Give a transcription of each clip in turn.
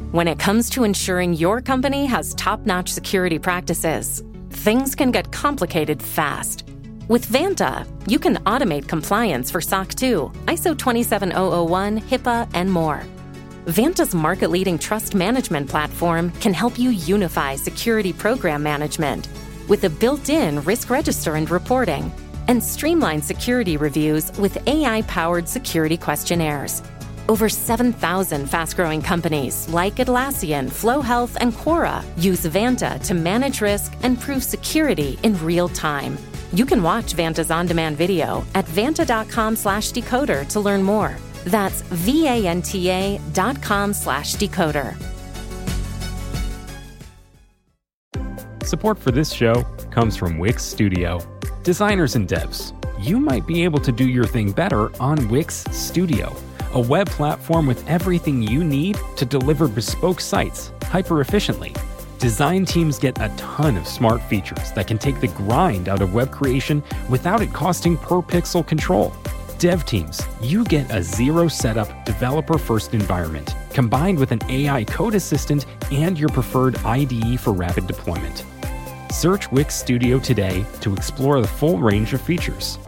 When it comes to ensuring your company has top-notch security practices, things can get complicated fast. With Vanta, you can automate compliance for SOC 2, ISO 27001, HIPAA, and more. Vanta's market-leading trust management platform can help you unify security program management with a built-in risk register and reporting, and streamline security reviews with AI-powered security questionnaires. Over 7,000 fast-growing companies like Atlassian, Flow Health, and Quora use Vanta to manage risk and prove security in real time. You can watch Vanta's on-demand video at vanta.com/decoder to learn more. That's vanta.com/decoder. Support for this show comes from Wix Studio. Designers and devs, you might be able to do your thing better on Wix Studio, a web platform with everything you need to deliver bespoke sites hyper-efficiently. Design teams get a ton of smart features that can take the grind out of web creation without it costing per pixel control. Dev teams, you get a zero-setup, developer-first environment, combined with an AI code assistant and your preferred IDE for rapid deployment. Search Wix Studio today to explore the full range of features.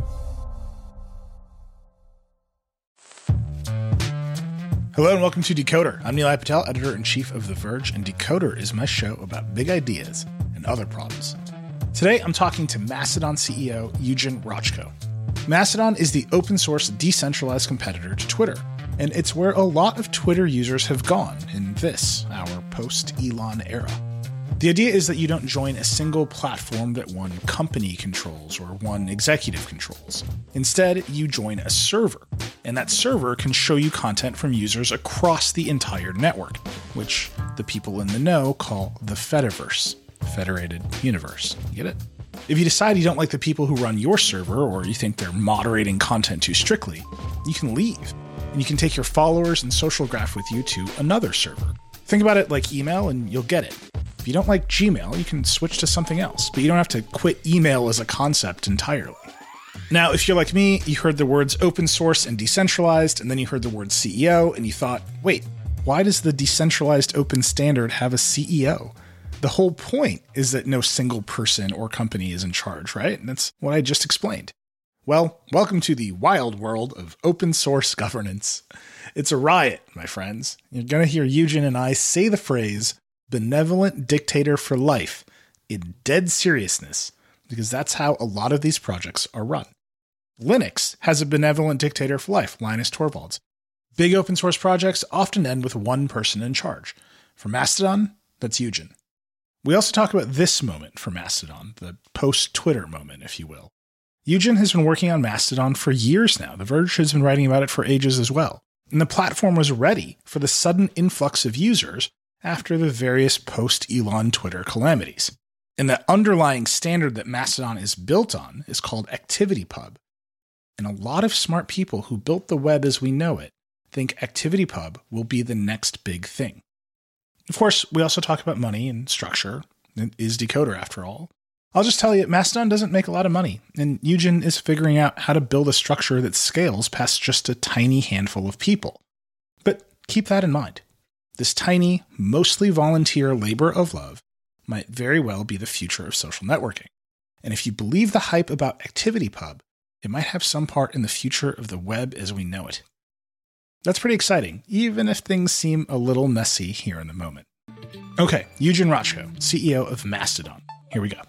Hello and welcome to Decoder. I'm Nilay Patel, editor-in-chief of The Verge, and Decoder is my show about big ideas and other problems. Today, I'm talking to Mastodon CEO Eugen Rochko. Mastodon is the open-source, decentralized competitor to Twitter, and it's where a lot of Twitter users have gone in this, our post-Elon era. The idea is that you don't join a single platform that one company controls or one executive controls. Instead, you join a server, and that server can show you content from users across the entire network, which the people in the know call the Fediverse, Federated Universe. You get it? If you decide you don't like the people who run your server, or you think they're moderating content too strictly, you can leave, and you can take your followers and social graph with you to another server. Think about it like email, and you'll get it. If you don't like Gmail, you can switch to something else, but you don't have to quit email as a concept entirely. Now, if you're like me, you heard the words open source and decentralized, and then you heard the word CEO, and you thought, wait, why does the decentralized open standard have a CEO? The whole point is that no single person or company is in charge, right? And that's what I just explained. Well, welcome to the wild world of open source governance. It's a riot, my friends. You're going to hear Eugen and I say the phrase, benevolent dictator for life, in dead seriousness, because that's how a lot of these projects are run. Linux has a benevolent dictator for life, Linus Torvalds. Big open source projects often end with one person in charge. For Mastodon, that's Eugen. We also talk about this moment for Mastodon, the post-Twitter moment, if you will. Eugen has been working on Mastodon for years now. The Verge has been writing about it for ages as well. And the platform was ready for the sudden influx of users after the various post-Elon Twitter calamities. And the underlying standard that Mastodon is built on is called ActivityPub. And a lot of smart people who built the web as we know it think ActivityPub will be the next big thing. Of course, we also talk about money and structure. It is Decoder after all. I'll just tell you, Mastodon doesn't make a lot of money, and Eugen is figuring out how to build a structure that scales past just a tiny handful of people. But keep that in mind. This tiny, mostly volunteer labor of love might very well be the future of social networking. And if you believe the hype about ActivityPub, it might have some part in the future of the web as we know it. That's pretty exciting, even if things seem a little messy here in the moment. Okay, Eugen Rochko, CEO of Mastodon. Here we go.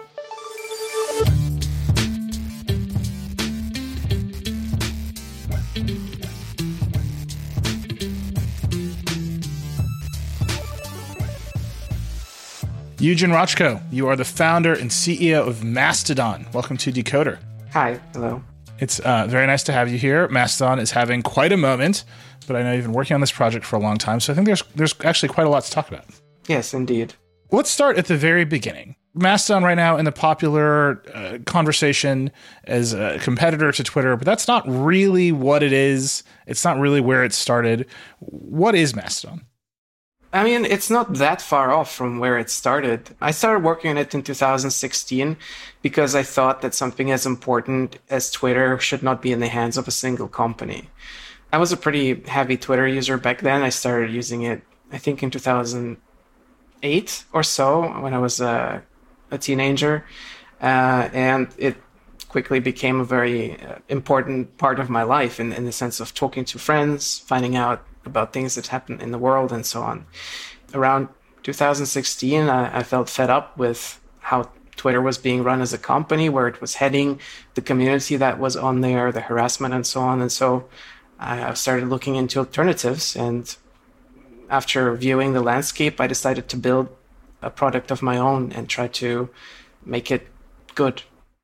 Eugen Rochko, you are the founder and CEO of Mastodon. Welcome to Decoder. Hi, hello. It's very nice to have you here. Mastodon is having quite a moment, but I know you've been working on this project for a long time, so I think there's actually quite a lot to talk about. Yes, indeed. Let's start at the very beginning. Mastodon right now in the popular conversation as a competitor to Twitter, but that's not really what it is. It's not really where it started. What is Mastodon? I mean, it's not that far off from where it started. I started working on it in 2016 because I thought that something as important as Twitter should not be in the hands of a single company. I was a pretty heavy Twitter user back then. I started using it I think in 2008 or so, when I was a teenager. And it quickly became a very important part of my life in the sense of talking to friends, finding out about things that happen in the world and so on. Around 2016, I felt fed up with how Twitter was being run as a company, where it was heading, the community that was on there, the harassment and so on. And so I started looking into alternatives. And after viewing the landscape, I decided to build a product of my own and try to make it good.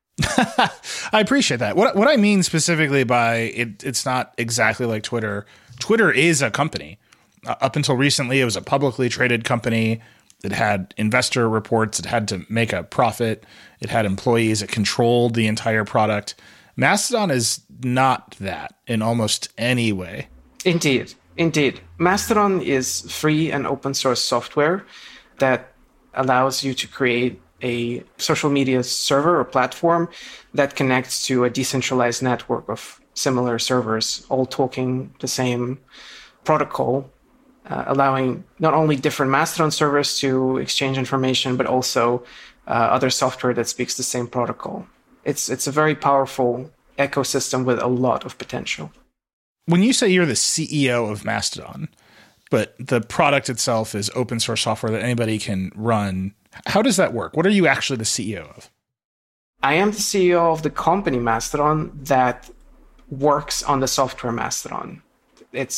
I appreciate that. What I mean specifically by it's not exactly like Twitter. Twitter is a company. Up until recently, it was a publicly traded company. It had investor reports. It had to make a profit. It had employees. It controlled the entire product. Mastodon is not that in almost any way. Indeed. Mastodon is free and open source software that allows you to create a social media server or platform that connects to a decentralized network of similar servers, all talking the same protocol, allowing not only different Mastodon servers to exchange information, but also other software that speaks the same protocol. It's a very powerful ecosystem with a lot of potential. When you say you're the CEO of Mastodon, but the product itself is open source software that anybody can run, how does that work? What are you actually the CEO of? I am the CEO of the company Mastodon that works on the software Mastodon. It's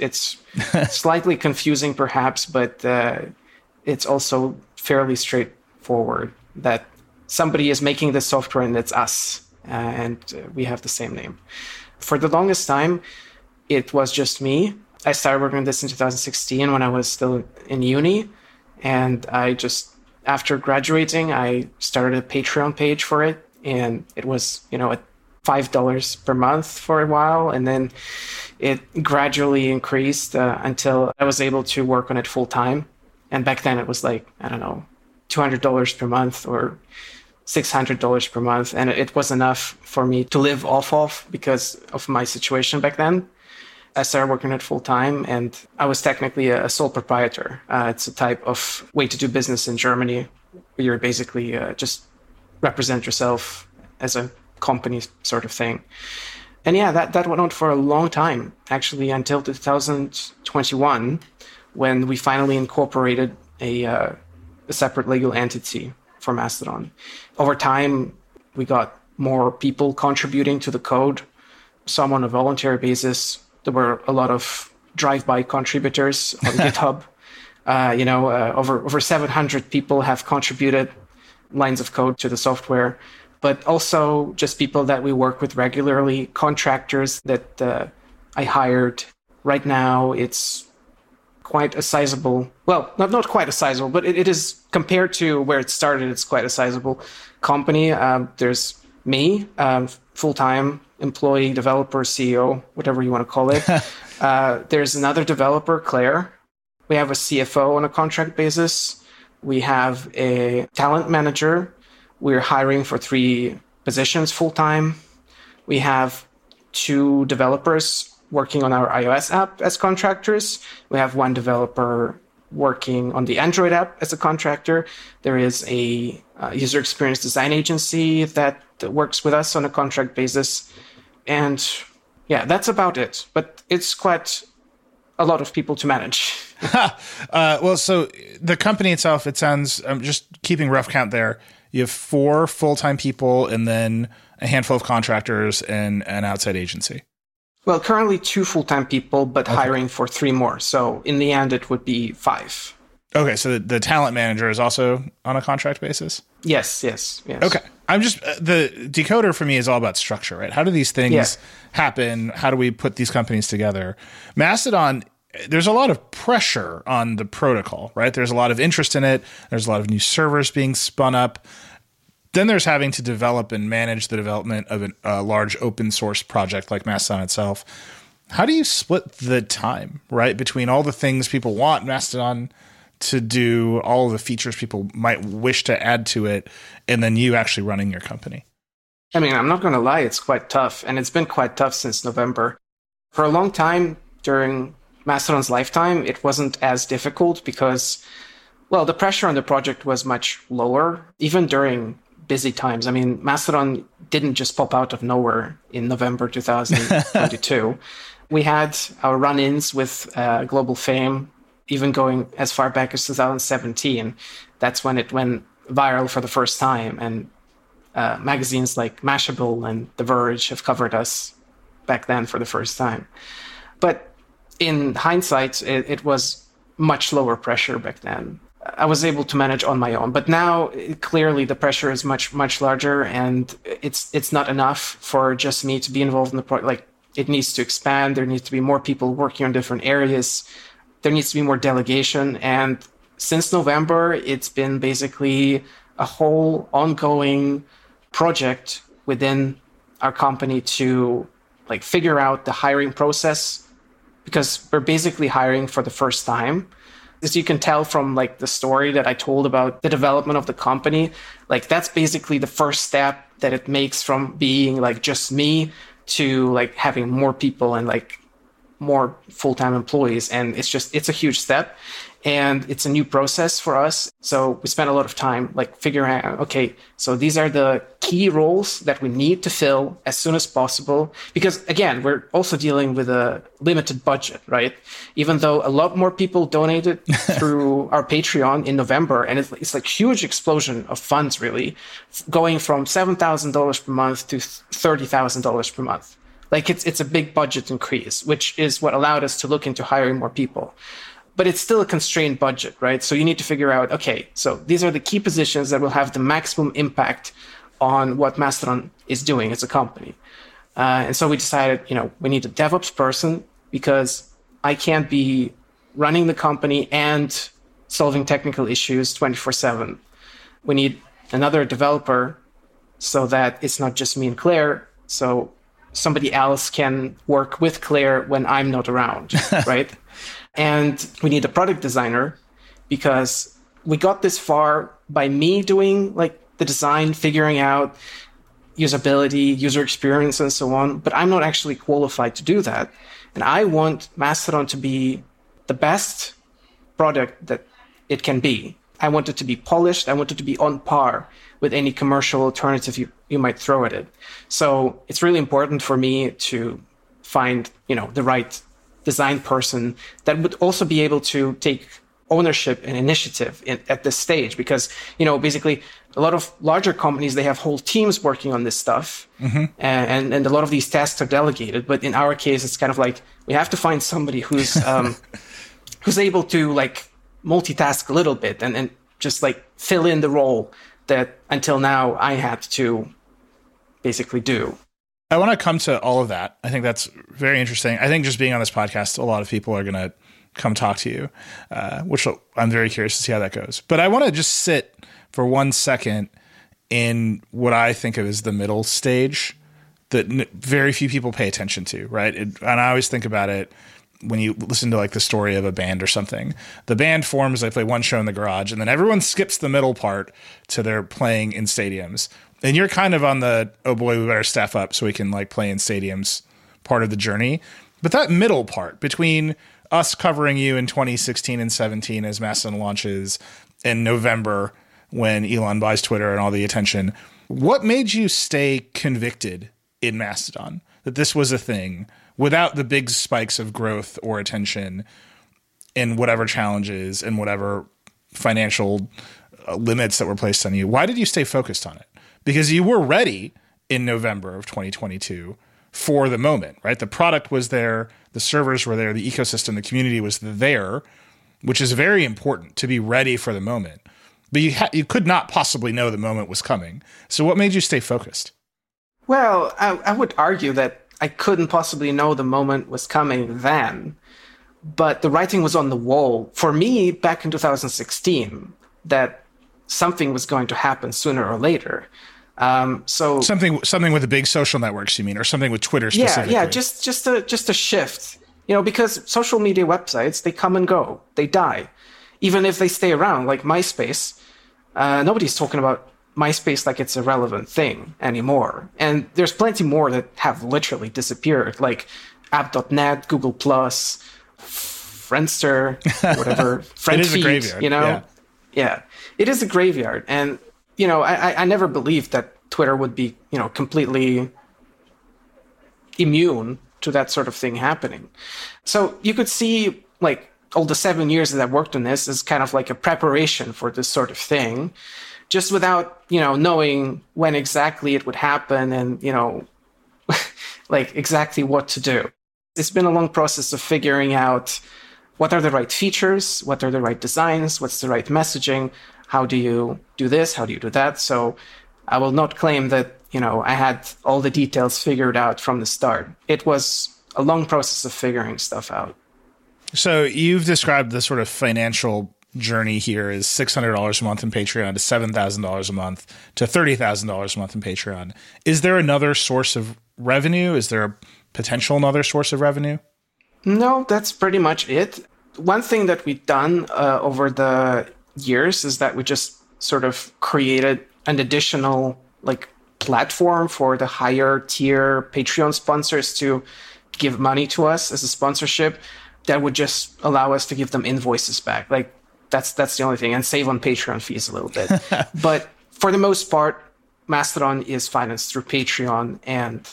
slightly confusing perhaps, but it's also fairly straightforward that somebody is making the software and it's us, and we have the same name. For the longest time, it was just me. I started working on this in 2016 when I was still in uni, and after graduating, I started a Patreon page for it, and it was, at $5 per month for a while, and then it gradually increased until I was able to work on it full time. And back then it was like, I don't know, $200 per month or $600 per month, and it was enough for me to live off of because of my situation back then. I started working on it full time, and I was technically a sole proprietor. It's a type of way to do business in Germany where you're basically just represent yourself as a company sort of thing. And yeah, that went on for a long time, actually until 2021, when we finally incorporated a separate legal entity for Mastodon. Over time, we got more people contributing to the code, some on a voluntary basis. There were a lot of drive-by contributors on GitHub. Over 700 people have contributed lines of code to the software, but also just people that we work with regularly, contractors that I hired. Right now, it's quite a sizable, well, not quite a sizable, but it is, compared to where it started, it's quite a sizable company. There's me, full-time employee, developer, CEO, whatever you want to call it. There's another developer, Claire. We have a CFO on a contract basis. We have a talent manager. We're hiring for 3 positions full-time. We have 2 developers working on our iOS app as contractors. We have 1 developer working on the Android app as a contractor. There is a user experience design agency that works with us on a contract basis. And yeah, that's about it. But it's quite a lot of people to manage. Well, so the company itself, it sounds, I'm just keeping rough count there. You have 4 full-time people and then a handful of contractors and an outside agency. Well, currently 2 full-time people, but hiring for 3 more. So in the end, it would be 5. Okay, so the talent manager is also on a contract basis? Yes. Okay. I'm just, the Decoder for me is all about structure, right? How do these things happen? How do we put these companies together? Mastodon, there's a lot of pressure on the protocol, right? There's a lot of interest in it. There's a lot of new servers being spun up. Then there's having to develop and manage the development of a large open source project like Mastodon itself. How do you split the time, right, between all the things people want Mastodon to do, all of the features people might wish to add to it, and then you actually running your company? I mean, I'm not going to lie, it's quite tough, and it's been quite tough since November. For a long time during Mastodon's lifetime, it wasn't as difficult because, well, the pressure on the project was much lower, even during busy times. I mean, Mastodon didn't just pop out of nowhere in November 2022. We had our run-ins with global fame, even going as far back as 2017. That's when it went viral for the first time. And magazines like Mashable and The Verge have covered us back then for the first time. But in hindsight, it was much lower pressure back then. I was able to manage on my own. But now, clearly, the pressure is much, much larger, and it's not enough for just me to be involved in the project. Like, it needs to expand. There needs to be more people working on different areas. There needs to be more delegation. And since November, it's been basically a whole ongoing project within our company to like figure out the hiring process, because we're basically hiring for the first time. As you can tell from like the story that I told about the development of the company, like that's basically the first step that it makes from being like just me to like having more people and like more full-time employees. And it's a huge step, and it's a new process for us. So we spent a lot of time like figuring out, okay, so these are the key roles that we need to fill as soon as possible. Because again, we're also dealing with a limited budget, right? Even though a lot more people donated through our Patreon in November, and it's like huge explosion of funds, really, going from $7,000 per month to $30,000 per month. Like it's a big budget increase, which is what allowed us to look into hiring more people. But it's still a constrained budget, right? So you need to figure out, okay, so these are the key positions that will have the maximum impact on what Mastodon is doing as a company. And so we decided, we need a DevOps person, because I can't be running the company and solving technical issues 24/7. We need another developer so that it's not just me and Claire. So somebody else can work with Claire when I'm not around, right? And we need a product designer, because we got this far by me doing like the design, figuring out usability, user experience, and so on. But I'm not actually qualified to do that. And I want Mastodon to be the best product that it can be. I want it to be polished. I want it to be on par with any commercial alternative you might throw at it. So it's really important for me to find, the right design person that would also be able to take ownership and initiative at this stage, because, basically a lot of larger companies, they have whole teams working on this stuff, and a lot of these tasks are delegated. But in our case, it's kind of like we have to find somebody who's who's able to like multitask a little bit and just like fill in the role that until now I had to basically do. I want to come to all of that. I think that's very interesting. I think just being on this podcast, a lot of people are going to come talk to you, which I'm very curious to see how that goes. But I want to just sit for 1 second in what I think of as the middle stage that very few people pay attention to, right? And I always think about it when you listen to like the story of a band or something. The band forms, they play one show in the garage, and then everyone skips the middle part to their playing in stadiums. And you're kind of on the, oh boy, we better staff up so we can like play in stadiums part of the journey. But that middle part between us covering you in 2016 and 17 as Mastodon launches, in November when Elon buys Twitter and all the attention, what made you stay convicted in Mastodon that this was a thing without the big spikes of growth or attention and whatever challenges and whatever financial limits that were placed on you? Why did you stay focused on it? Because you were ready in November of 2022 for the moment, right? The product was there, the servers were there, the ecosystem, the community was there, which is very important to be ready for the moment. But you could not possibly know the moment was coming. So what made you stay focused? Well, I would argue that I couldn't possibly know the moment was coming then, but the writing was on the wall for me back in 2016 that something was going to happen sooner or later. So something with the big social networks, you mean, or something with Twitter specifically? Yeah, just a shift. Because social media websites, they come and go, they die, even if they stay around. Like MySpace, nobody's talking about MySpace like it's a relevant thing anymore. And there's plenty more that have literally disappeared, like App.net, Google+, Friendster, whatever, Friendfeed, it is a graveyard, Yeah, it is a graveyard. And, I never believed that Twitter would be, completely immune to that sort of thing happening. So you could see, like, all the 7 years that I've worked on this is kind of like a preparation for this sort of thing, just without, knowing when exactly it would happen and, like exactly what to do. It's been a long process of figuring out what are the right features, what are the right designs, what's the right messaging, how do you do this, how do you do that. So I will not claim that, I had all the details figured out from the start. It was a long process of figuring stuff out. So you've described the sort of financial journey here as $600 a month in Patreon to $7,000 a month to $30,000 a month in Patreon. Is there another source of revenue? Is there a potential another source of revenue? No, that's pretty much it. One thing that we've done over the years is that we just sort of created an additional platform for the higher tier Patreon sponsors to give money to us as a sponsorship that would just allow us to give them invoices back. That's the only thing, and save on Patreon fees a little bit. But for the most part, Mastodon is financed through Patreon and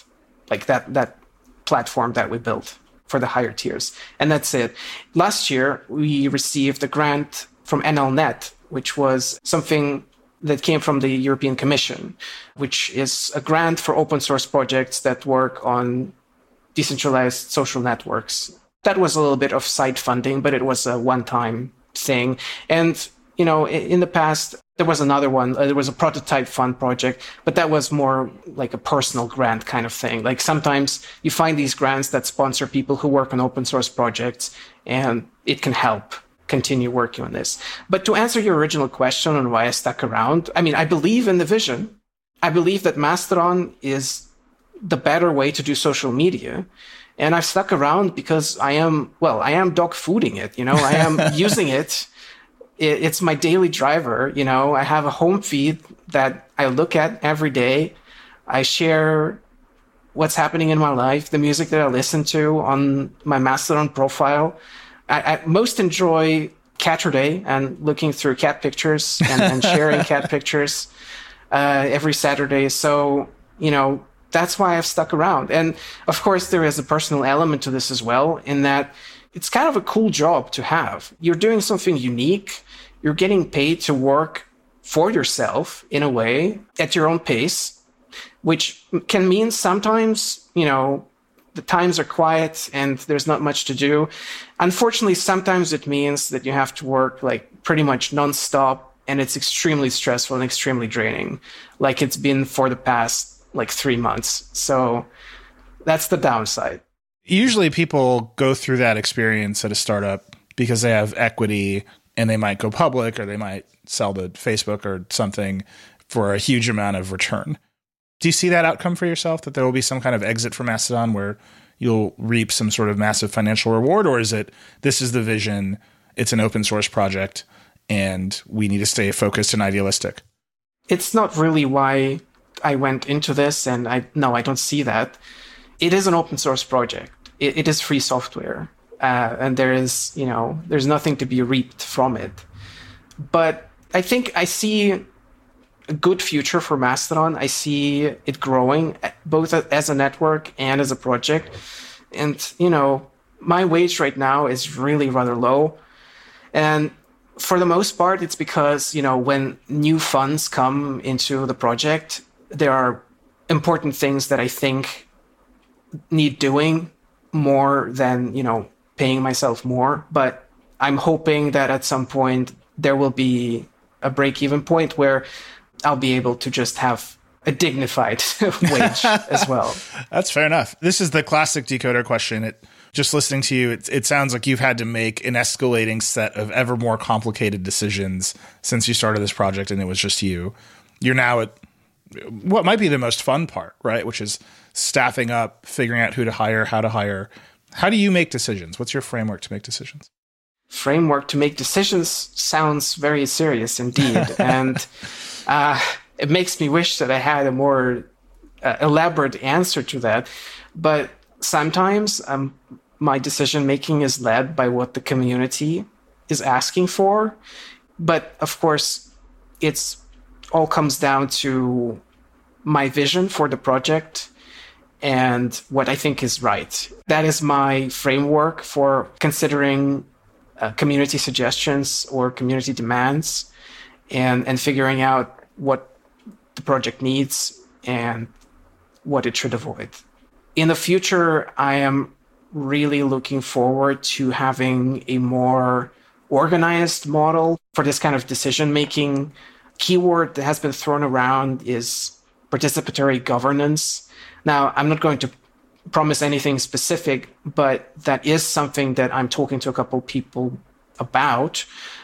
that platform that we built for the higher tiers. And that's it. Last year, we received a grant from NLNet, which was something that came from the European Commission, which is a grant for open source projects that work on decentralized social networks. That was a little bit of side funding, but it was a one-time thing. And, in the past, there was another one. There was a prototype fund project, but that was more like a personal grant kind of thing. Like sometimes you find these grants that sponsor people who work on open source projects, and it can help continue working on this. But to answer your original question on why I stuck around, I believe in the vision. I believe that Mastodon is the better way to do social media. And I've stuck around because I am dog fooding it. I am using it. It's my daily driver. I have a home feed that I look at every day. I share what's happening in my life, the music that I listen to on my Mastodon profile. I most enjoy Catterday and looking through cat pictures and sharing cat pictures every Saturday. So, that's why I've stuck around. And of course, there is a personal element to this as well, in that it's kind of a cool job to have. You're doing something unique. You're getting paid to work for yourself in a way at your own pace, which can mean sometimes, the times are quiet and there's not much to do. Unfortunately, sometimes it means that you have to work pretty much nonstop, and it's extremely stressful and extremely draining, like it's been for the past 3 months. So that's the downside. Usually people go through that experience at a startup because they have equity and they might go public or they might sell to Facebook or something for a huge amount of return. Do you see that outcome for yourself, that there will be some kind of exit from Mastodon where you'll reap some sort of massive financial reward? Or is it, this is the vision, it's an open source project, and we need to stay focused and idealistic? It's not really why I went into this, and I don't see that. It is an open source project. It is free software, and there is, there's nothing to be reaped from it. But I think I see a good future for Mastodon. I see it growing both as a network and as a project. And, my wage right now is really rather low. And for the most part, it's because, when new funds come into the project, there are important things that I think need doing more than, paying myself more. But I'm hoping that at some point there will be a break-even point where I'll be able to just have a dignified wage as well. That's fair enough. This is the classic Decoder question. Just listening to you, it sounds like you've had to make an escalating set of ever more complicated decisions since you started this project and it was just you. You're now at what might be the most fun part, right? Which is staffing up, figuring out who to hire, how to hire. How do you make decisions? What's your framework to make decisions? Framework to make decisions sounds very serious indeed. And it makes me wish that I had a more elaborate answer to that. But sometimes my decision making is led by what the community is asking for. But of course, it's all comes down to my vision for the project and what I think is right. That is my framework for considering community suggestions or community demands and figuring out what the project needs and what it should avoid. In the future, I am really looking forward to having a more organized model for this kind of decision-making. Keyword that has been thrown around is participatory governance. Now, I'm not going to promise anything specific, but that is something that I'm talking to a couple people about.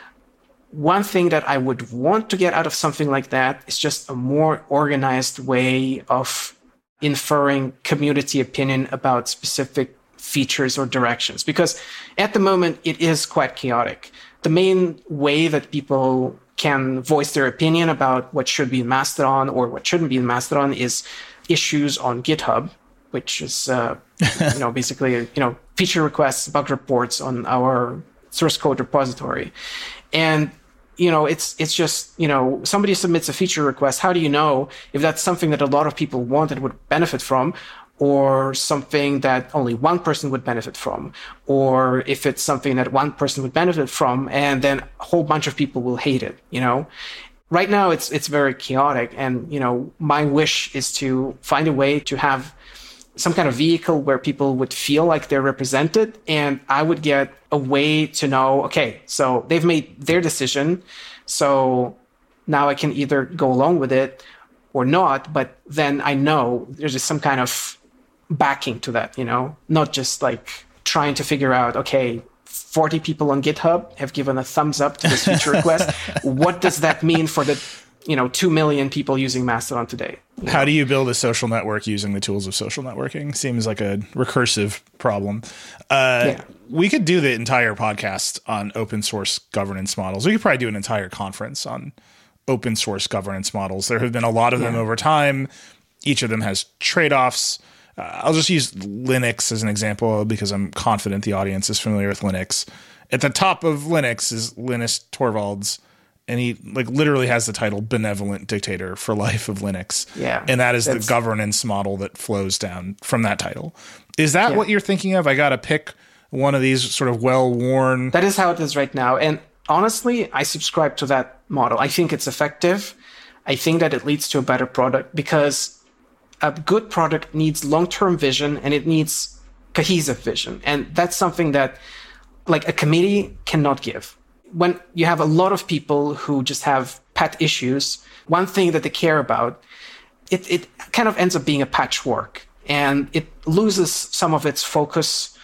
One thing that I would want to get out of something like that is just a more organized way of inferring community opinion about specific features or directions. Because at the moment, it is quite chaotic. The main way that people can voice their opinion about what should be in Mastodon or what shouldn't be in Mastodon is issues on GitHub, which is basically feature requests, bug reports on our source code repository. And it's just, somebody submits a feature request. How do you know if that's something that a lot of people want and would benefit from, or something that only one person would benefit from, or if it's something that one person would benefit from and then a whole bunch of people will hate it, Right now, it's very chaotic. And, my wish is to find a way to have some kind of vehicle where people would feel like they're represented, and I would get a way to know, okay, so they've made their decision, so now I can either go along with it or not, but then I know there's just some kind of backing to that, not just like trying to figure out, okay, 40 people on GitHub have given a thumbs up to this feature request. What does that mean for the 2 million people using Mastodon today? How do you build a social network using the tools of social networking? Seems like a recursive problem. We could do the entire podcast on open source governance models. We could probably do an entire conference on open source governance models. There have been a lot of them over time. Each of them has trade-offs. I'll just use Linux as an example because I'm confident the audience is familiar with Linux. At the top of Linux is Linus Torvalds, and he literally has the title benevolent dictator for life of Linux. Yeah. And that is the governance model that flows down from that title. Is that what you're thinking of? I got to pick one of these sort of well-worn. That is how it is right now. And honestly, I subscribe to that model. I think it's effective. I think that it leads to a better product because a good product needs long-term vision and it needs cohesive vision. And that's something that a committee cannot give. When you have a lot of people who just have pet issues, one thing that they care about, it kind of ends up being a patchwork and it loses some of its focus,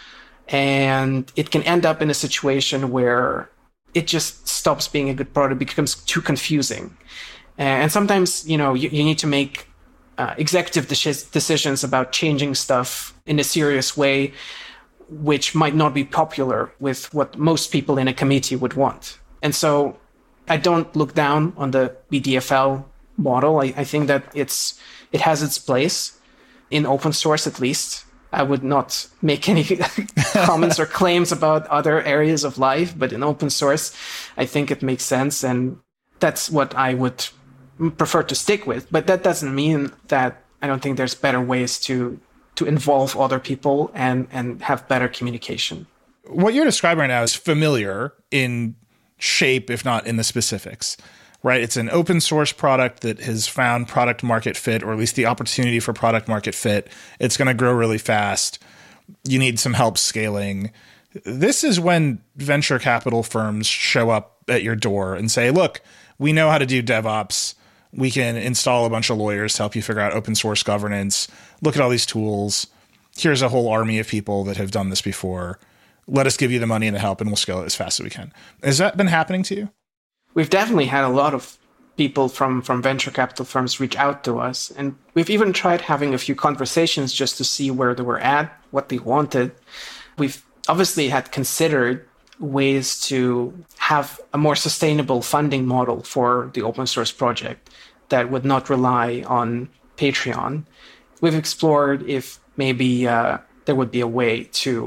and it can end up in a situation where it just stops being a good product, becomes too confusing. And sometimes, you need to make executive decisions about changing stuff in a serious way, which might not be popular with what most people in a committee would want. And so I don't look down on the BDFL model. I think that it has its place in open source, at least. I would not make any comments or claims about other areas of life, but in open source, I think it makes sense. And that's what I would prefer to stick with. But that doesn't mean that I don't think there's better ways to involve other people and have better communication. What you're describing right now is familiar in shape, if not in the specifics, right? It's an open source product that has found product market fit, or at least the opportunity for product market fit. It's going to grow really fast. You need some help scaling. This is when venture capital firms show up at your door and say, look, we know how to do DevOps. We can install a bunch of lawyers to help you figure out open source governance. Look at all these tools. Here's a whole army of people that have done this before. Let us give you the money and the help, and we'll scale it as fast as we can. Has that been happening to you? We've definitely had a lot of people from venture capital firms reach out to us. And we've even tried having a few conversations just to see where they were at, what they wanted. We've obviously had considered ways to have a more sustainable funding model for the open source project that would not rely on Patreon. We've explored if maybe there would be a way to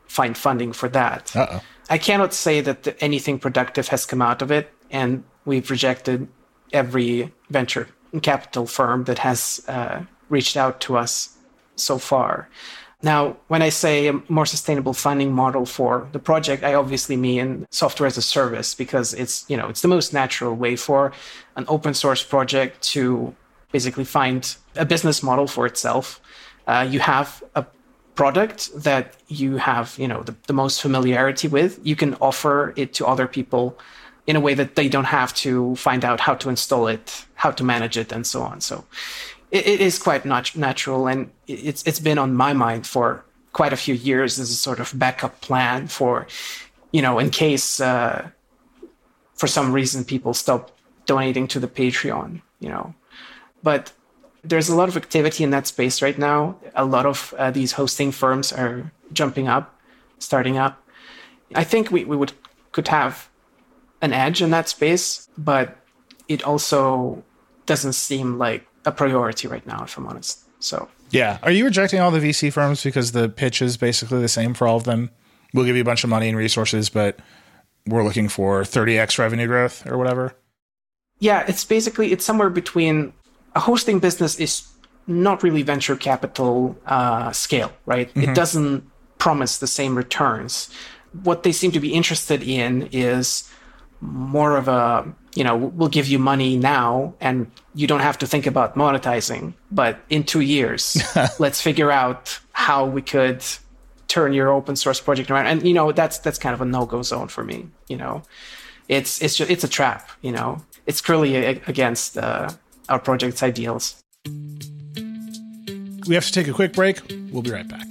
find funding for that. Uh-oh. I cannot say that anything productive has come out of it, and we've rejected every venture capital firm that has reached out to us so far. Now, when I say a more sustainable funding model for the project, I obviously mean software as a service, because it's the most natural way for an open source project to basically find a business model for itself. You have a product that you have, the most familiarity with. You can offer it to other people in a way that they don't have to find out how to install it, how to manage it, and so on. So it is quite natural, and it's been on my mind for quite a few years as a sort of backup plan for, in case for some reason people stop donating to the Patreon, But there's a lot of activity in that space right now. A lot of these hosting firms are jumping up, starting up. I think we could have an edge in that space, but it also doesn't seem like a priority right now, if I'm honest. So yeah. Are you rejecting all the VC firms because the pitch is basically the same for all of them? We'll give you a bunch of money and resources, but we're looking for 30x revenue growth or whatever? Yeah, it's somewhere between. A hosting business is not really venture capital scale, right? Mm-hmm. It doesn't promise the same returns. What they seem to be interested in is more of a, we'll give you money now and you don't have to think about monetizing, but in 2 years, let's figure out how we could turn your open source project around. And, that's kind of a no-go zone for me. It's a trap, it's clearly against our project's ideals. We have to take a quick break. We'll be right back.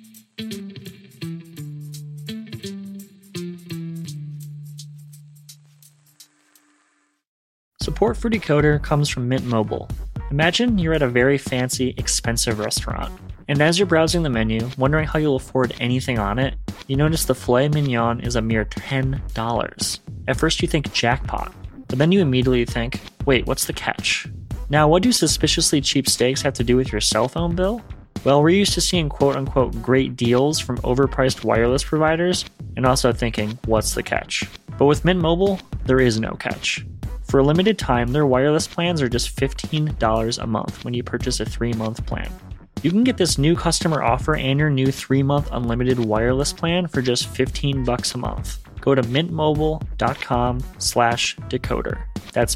Support for Decoder comes from Mint Mobile. Imagine you're at a very fancy, expensive restaurant, and as you're browsing the menu, wondering how you'll afford anything on it, you notice the filet mignon is a mere $10. At first you think jackpot, but then you immediately think, wait, what's the catch? Now, what do suspiciously cheap steaks have to do with your cell phone bill? Well, we're used to seeing quote-unquote great deals from overpriced wireless providers, and also thinking, what's the catch? But with Mint Mobile, there is no catch. For a limited time, their wireless plans are just $15 a month when you purchase a 3-month plan. You can get this new customer offer and your new 3-month unlimited wireless plan for just $15 a month. Go to mintmobile.com/decoder. That's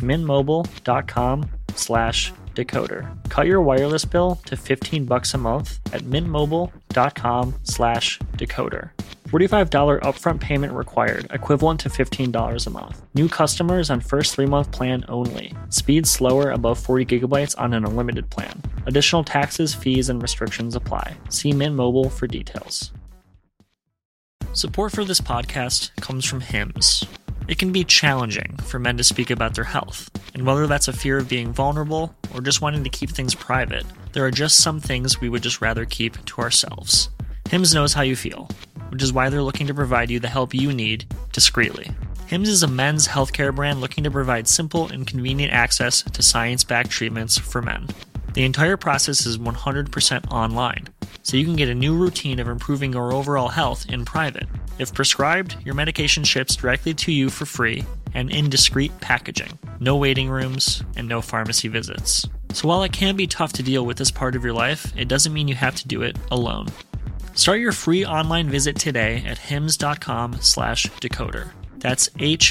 mintmobile.com/decoder. Cut your wireless bill to $15 a month at mintmobile.com/decoder. $45 upfront payment required, equivalent to $15 a month. New customers on first 3-month plan only. Speed slower above 40 gigabytes on an unlimited plan. Additional taxes, fees, and restrictions apply. See Mint Mobile for details. Support for this podcast comes from Hims. It can be challenging for men to speak about their health, and whether that's a fear of being vulnerable or just wanting to keep things private, there are just some things we would just rather keep to ourselves. Hims knows how you feel, which is why they're looking to provide you the help you need discreetly. Hims is a men's healthcare brand looking to provide simple and convenient access to science-backed treatments for men. The entire process is 100% online, so you can get a new routine of improving your overall health in private. If prescribed, your medication ships directly to you for free and in discreet packaging. No waiting rooms and no pharmacy visits. So while it can be tough to deal with this part of your life, it doesn't mean you have to do it alone. Start your free online visit today at hims.com/decoder. That's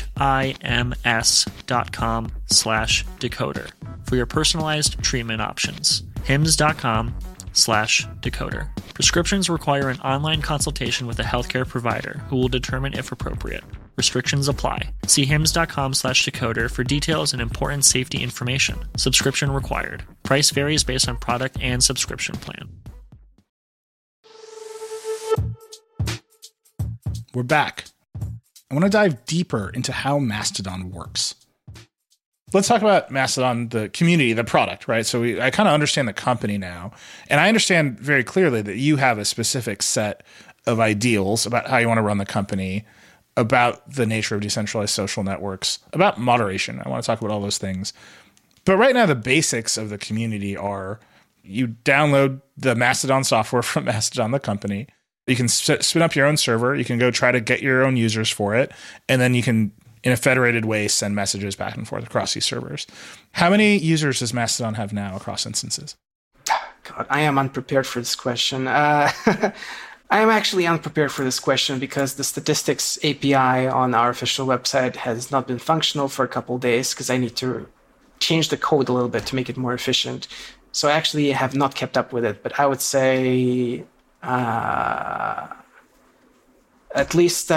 HIMS.com/decoder for your personalized treatment options. hims.com/decoder. Prescriptions require an online consultation with a healthcare provider who will determine if appropriate. Restrictions apply. See hims.com/decoder for details and important safety information. Subscription required. Price varies based on product and subscription plan. We're back. I want to dive deeper into how Mastodon works. Let's talk about Mastodon, the community, the product, right? So I kind of understand the company now. And I understand very clearly that you have a specific set of ideals about how you want to run the company, about the nature of decentralized social networks, about moderation. I want to talk about all those things. But right now, the basics of the community are you download the Mastodon software from Mastodon, the company. You can spin up your own server. You can go try to get your own users for it. And then you can, in a federated way, send messages back and forth across these servers. How many users does Mastodon have now across instances? God, I am unprepared for this question. I am actually unprepared for this question because the statistics API on our official website has not been functional for a couple of days because I need to change the code a little bit to make it more efficient. So I actually have not kept up with it, but I would say at least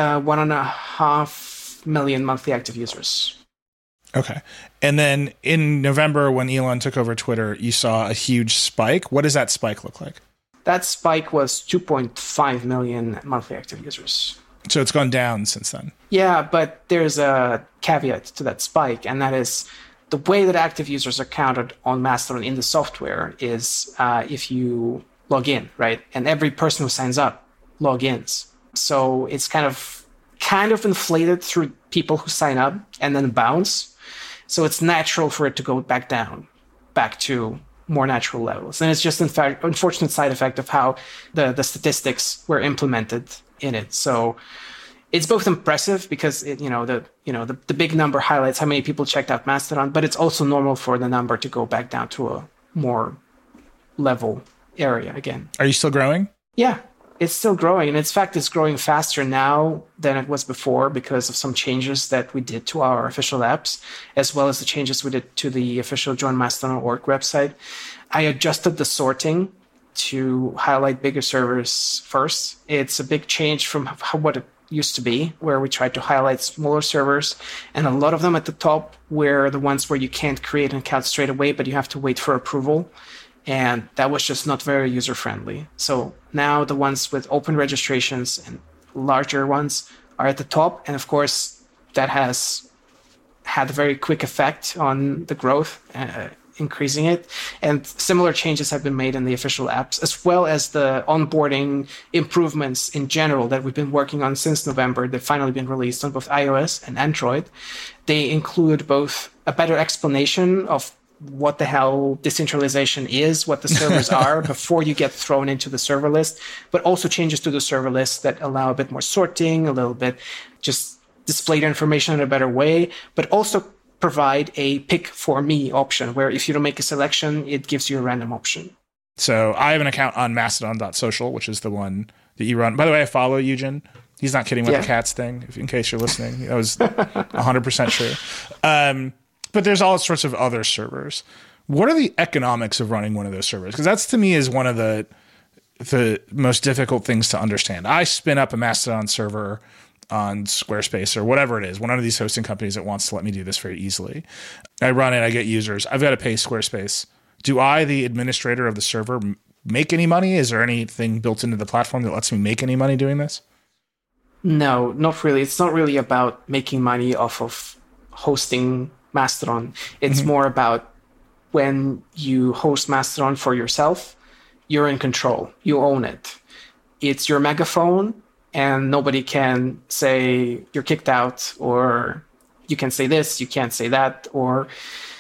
1.5 million monthly active users. Okay. And then in November, when Elon took over Twitter, you saw a huge spike. What does that spike look like? That spike was 2.5 million monthly active users. So it's gone down since then. Yeah, but there's a caveat to that spike, and that is the way that active users are counted on Mastodon in the software is if you log in, right? And every person who signs up logins. So it's kind of inflated through people who sign up and then bounce. So it's natural for it to go back down, back to more natural levels. And it's just, in fact, unfortunate side effect of how the statistics were implemented in it. So it's both impressive because the big number highlights how many people checked out Mastodon, but it's also normal for the number to go back down to a more level area again. Are you still growing? Yeah, it's still growing. And in fact, it's growing faster now than it was before because of some changes that we did to our official apps, as well as the changes we did to the official Join Mastodon.org website. I adjusted the sorting to highlight bigger servers first. It's a big change from what it used to be, where we tried to highlight smaller servers, and a lot of them at the top were the ones where you can't create an account straight away, but you have to wait for approval. And that was just not very user-friendly. So now the ones with open registrations and larger ones are at the top. And of course, that has had a very quick effect on the growth, increasing it. And similar changes have been made in the official apps, as well as the onboarding improvements in general that we've been working on since November. They've finally been released on both iOS and Android. They include both a better explanation of what the hell decentralization is, what the servers are before you get thrown into the server list, but also changes to the server list that allow a bit more sorting, a little bit just display the information in a better way, but also provide a pick for me option where if you don't make a selection, it gives you a random option. So I have an account on mastodon.social, which is the one that you run. By the way, I follow Eugen. He's not kidding with the cats thing, in case you're listening. That was 100% true. But there's all sorts of other servers. What are the economics of running one of those servers? Because that's, to me, is one of the most difficult things to understand. I spin up a Mastodon server on Squarespace or whatever it is, one of these hosting companies that wants to let me do this very easily. I run it, I get users. I've got to pay Squarespace. Do I, the administrator of the server, make any money? Is there anything built into the platform that lets me make any money doing this? No, not really. It's not really about making money off of hosting Mastodon. It's more about when you host Mastodon for yourself, you're in control. You own it. It's your megaphone, and nobody can say you're kicked out, or you can say this, you can't say that, or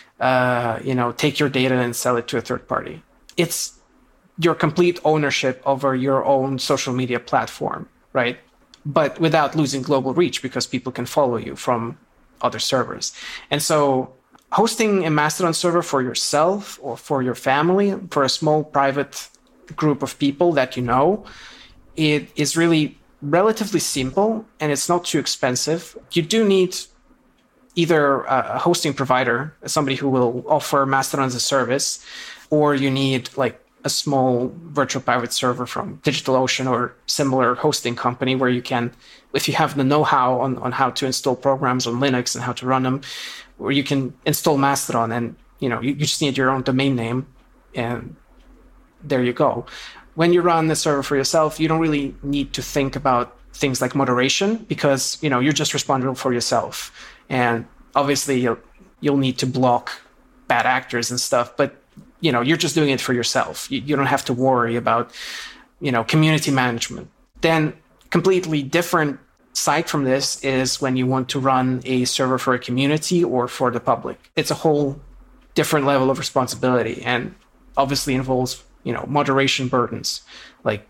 take your data and sell it to a third party. It's your complete ownership over your own social media platform, right? But without losing global reach, because people can follow you from other servers. And so hosting a Mastodon server for yourself or for your family, for a small private group of people that you know, it is really relatively simple and it's not too expensive. You do need either a hosting provider, somebody who will offer Mastodon as a service, or you need like a small virtual private server from DigitalOcean or similar hosting company where you can, if you have the know-how on how to install programs on Linux and how to run them, where you can install Mastodon and, you just need your own domain name and there you go. When you run the server for yourself, you don't really need to think about things like moderation because, you're just responsible for yourself. And obviously you'll need to block bad actors and stuff, but you're just doing it for yourself. You don't have to worry about, community management. Then completely different side from this is when you want to run a server for a community or for the public. It's a whole different level of responsibility and obviously involves, moderation burdens. Like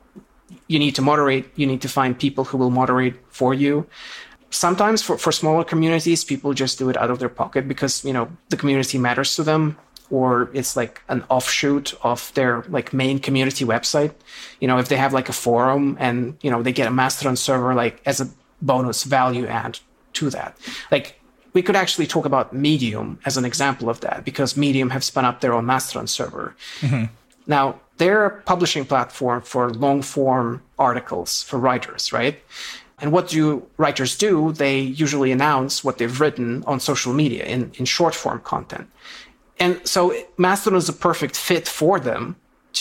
you need to moderate. You need to find people who will moderate for you. Sometimes for smaller communities, people just do it out of their pocket because, the community matters to them, or it's like an offshoot of their like main community website. If they have like a forum and, they get a Mastodon server like as a bonus value add to that. Like we could actually talk about Medium as an example of that, because Medium have spun up their own Mastodon server. Mm-hmm. Now, they're a publishing platform for long form articles for writers, right? And what do writers do? They usually announce what they've written on social media in short form content. And so Mastodon is a perfect fit for them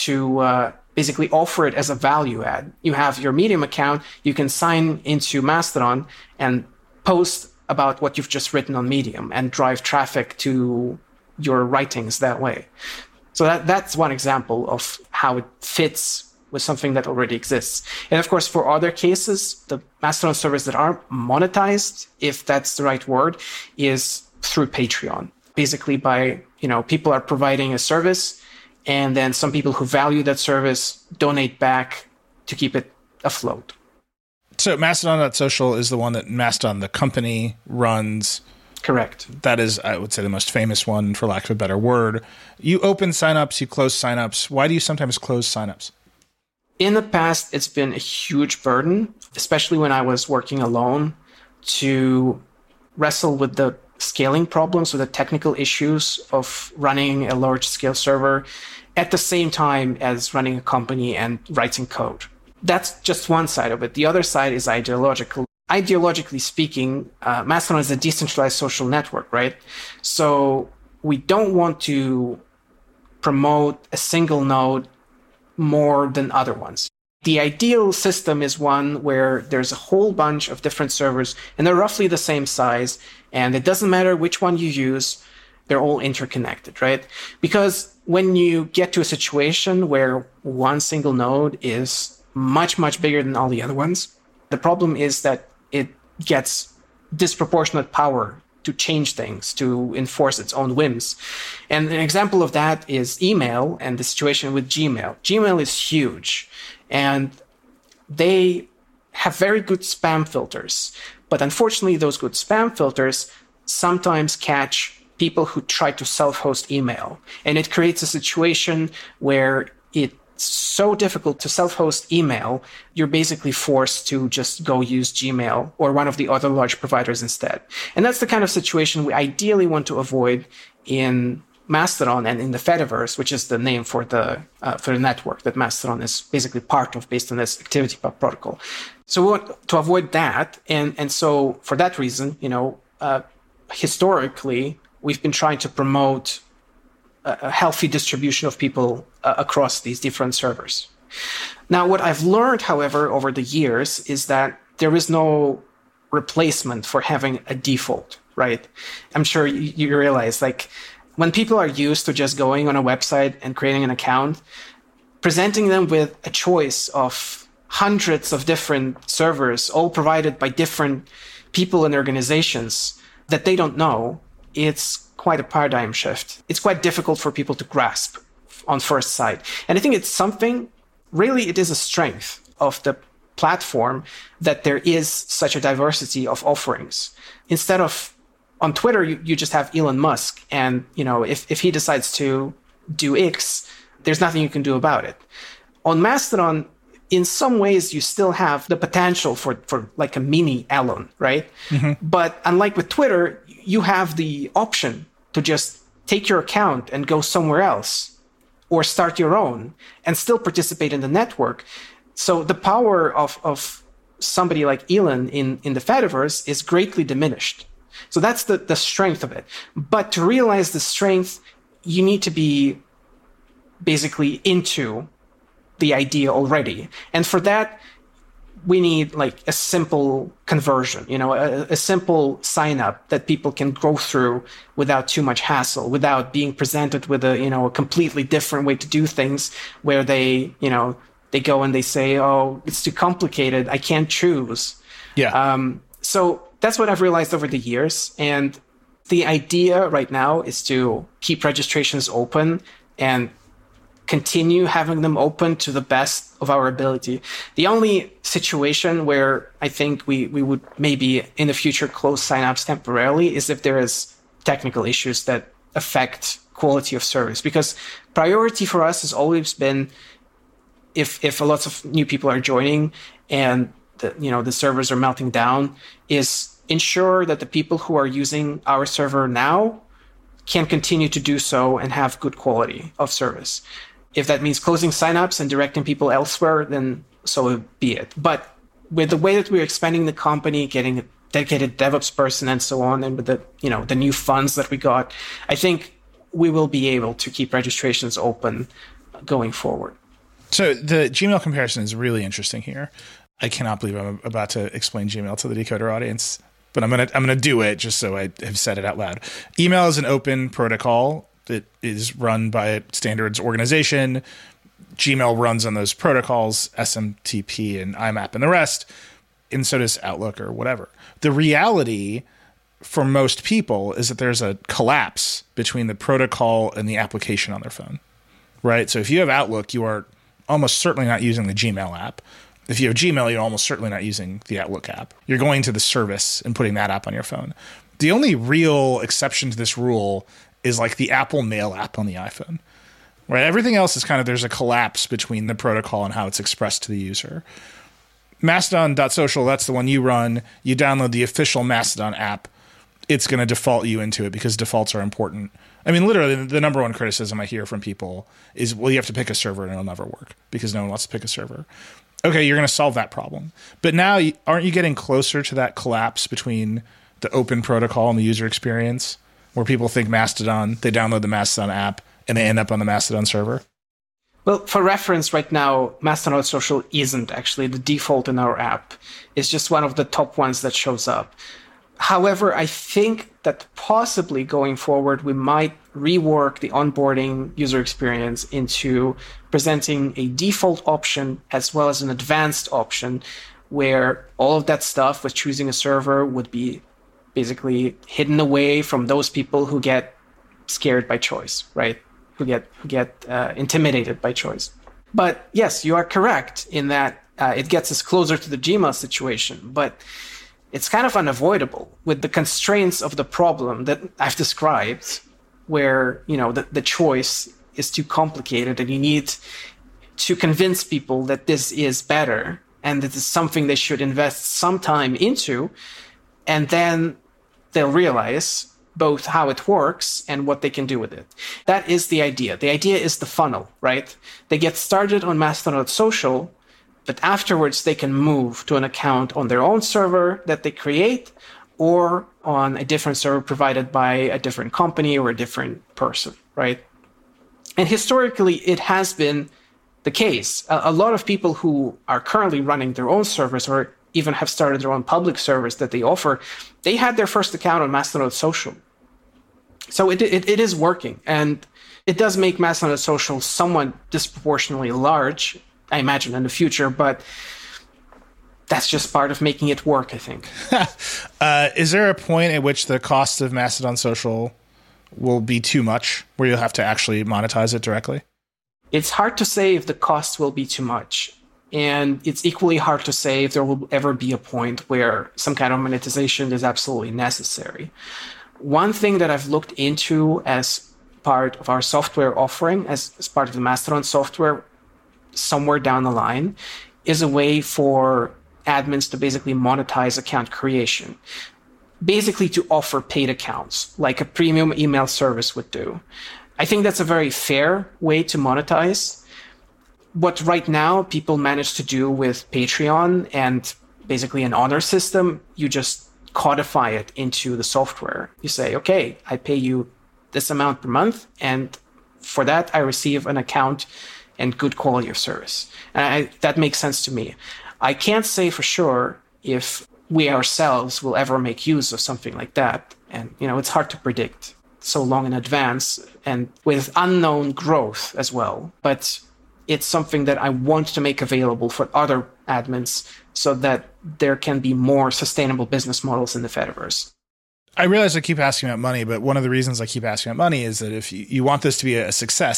to basically offer it as a value add. You have your Medium account, you can sign into Mastodon and post about what you've just written on Medium and drive traffic to your writings that way. So that's one example of how it fits with something that already exists. And of course, for other cases, the Mastodon servers that are monetized, if that's the right word, is through Patreon. Basically by, people are providing a service, and then some people who value that service donate back to keep it afloat. So Mastodon.social is the one that Mastodon, the company, runs. Correct. That is, I would say, the most famous one, for lack of a better word. You open signups, you close signups. Why do you sometimes close signups? In the past, it's been a huge burden, especially when I was working alone, to wrestle with the scaling problems or the technical issues of running a large-scale server at the same time as running a company and writing code. That's just one side of it. The other side is ideological. Ideologically speaking, Mastodon is a decentralized social network, right? So we don't want to promote a single node more than other ones. The ideal system is one where there's a whole bunch of different servers and they're roughly the same size, and it doesn't matter which one you use, they're all interconnected, right? Because when you get to a situation where one single node is much, much bigger than all the other ones, the problem is that it gets disproportionate power to change things, to enforce its own whims. And an example of that is email and the situation with Gmail. Gmail is huge, and they have very good spam filters. But unfortunately, those good spam filters sometimes catch people who try to self-host email. And it creates a situation where it's so difficult to self-host email, you're basically forced to just go use Gmail or one of the other large providers instead. And that's the kind of situation we ideally want to avoid in Mastodon and in the Fediverse, which is the name for the network that Mastodon is basically part of based on this ActivityPub protocol. So we want to avoid that. And so for that reason, historically, we've been trying to promote a healthy distribution of people across these different servers. Now, what I've learned, however, over the years is that there is no replacement for having a default, right? I'm sure you realize, like, when people are used to just going on a website and creating an account, presenting them with a choice of hundreds of different servers, all provided by different people and organizations that they don't know, it's quite a paradigm shift. It's quite difficult for people to grasp on first sight. And I think it's something, really, it is a strength of the platform that there is such a diversity of offerings. Instead of on Twitter, you just have Elon Musk. And, if he decides to do X, there's nothing you can do about it. On Mastodon, in some ways, you still have the potential for like a mini Elon, right? Mm-hmm. But unlike with Twitter, you have the option to just take your account and go somewhere else or start your own and still participate in the network. So the power of somebody like Elon in the Fediverse is greatly diminished. So that's the strength of it. But to realize the strength, you need to be basically into the idea already. And for that, we need like a simple conversion, a simple sign up that people can go through without too much hassle, without being presented with a completely different way to do things where they go and they say, oh, it's too complicated, I can't choose. Yeah. So that's what I've realized over the years. And the idea right now is to keep registrations open and continue having them open to the best of our ability. The only situation where I think we would maybe in the future close signups temporarily is if there is technical issues that affect quality of service. Because priority for us has always been, if a lot of new people are joining and the servers are melting down, is ensure that the people who are using our server now can continue to do so and have good quality of service. If that means closing signups and directing people elsewhere, then so be it. But with the way that we're expanding the company, getting a dedicated DevOps person and so on, and with the new funds that we got, I think we will be able to keep registrations open going forward. So the Gmail comparison is really interesting here. I cannot believe I'm about to explain Gmail to the Decoder audience, but I'm gonna do it just so I have said it out loud. Email is an open protocol that is run by a standards organization. Gmail runs on those protocols, SMTP and IMAP and the rest, and so does Outlook or whatever. The reality for most people is that there's a collapse between the protocol and the application on their phone, right? So if you have Outlook, you are almost certainly not using the Gmail app. If you have Gmail, you're almost certainly not using the Outlook app. You're going to the service and putting that app on your phone. The only real exception to this rule is like the Apple Mail app on the iPhone, right? Everything else is kind of, there's a collapse between the protocol and how it's expressed to the user. Mastodon.social, that's the one you run. You download the official Mastodon app. It's going to default you into it because defaults are important. I mean, literally, the number one criticism I hear from people is, well, you have to pick a server and it'll never work because no one wants to pick a server. Okay, you're going to solve that problem. But now, aren't you getting closer to that collapse between the open protocol and the user experience, where people think Mastodon, they download the Mastodon app, and they end up on the Mastodon server? Well, for reference, right now, Mastodon Social isn't actually the default in our app. It's just one of the top ones that shows up. However, I think that possibly going forward, we might rework the onboarding user experience into presenting a default option as well as an advanced option, where all of that stuff with choosing a server would be basically hidden away from those people who get scared by choice, right? Who get intimidated by choice. But yes, you are correct in that it gets us closer to the Gmail situation, but it's kind of unavoidable with the constraints of the problem that I've described, where the choice is too complicated and you need to convince people that this is better and that it's something they should invest some time into, and then they'll realize both how it works and what they can do with it. That is the idea. The idea is the funnel, right? They get started on Mastodon.social, but afterwards they can move to an account on their own server that they create or on a different server provided by a different company or a different person, right? And historically, it has been the case. A lot of people who are currently running their own servers or even have started their own public servers that they offer, they had their first account on Mastodon.social. So it is working. And it does make Mastodon.social somewhat disproportionately large, I imagine, in the future, but that's just part of making it work, I think. Is there a point at which the cost of Mastodon.social will be too much, where you'll have to actually monetize it directly? It's hard to say if the cost will be too much. And it's equally hard to say if there will ever be a point where some kind of monetization is absolutely necessary. One thing that I've looked into as part of our software offering, as part of the Mastodon software, somewhere down the line, is a way for admins to basically monetize account creation. Basically to offer paid accounts, like a premium email service would do. I think that's a very fair way to monetize. What right now people manage to do with Patreon and basically an honor system, you just codify it into the software. You say, okay, I pay you this amount per month, and for that I receive an account and good quality of service. And that makes sense to me. I can't say for sure if we ourselves will ever make use of something like that. And, it's hard to predict so long in advance and with unknown growth as well. But it's something that I want to make available for other admins so that there can be more sustainable business models in the Fediverse. I realize I keep asking about money, but one of the reasons I keep asking about money is that if you want this to be a success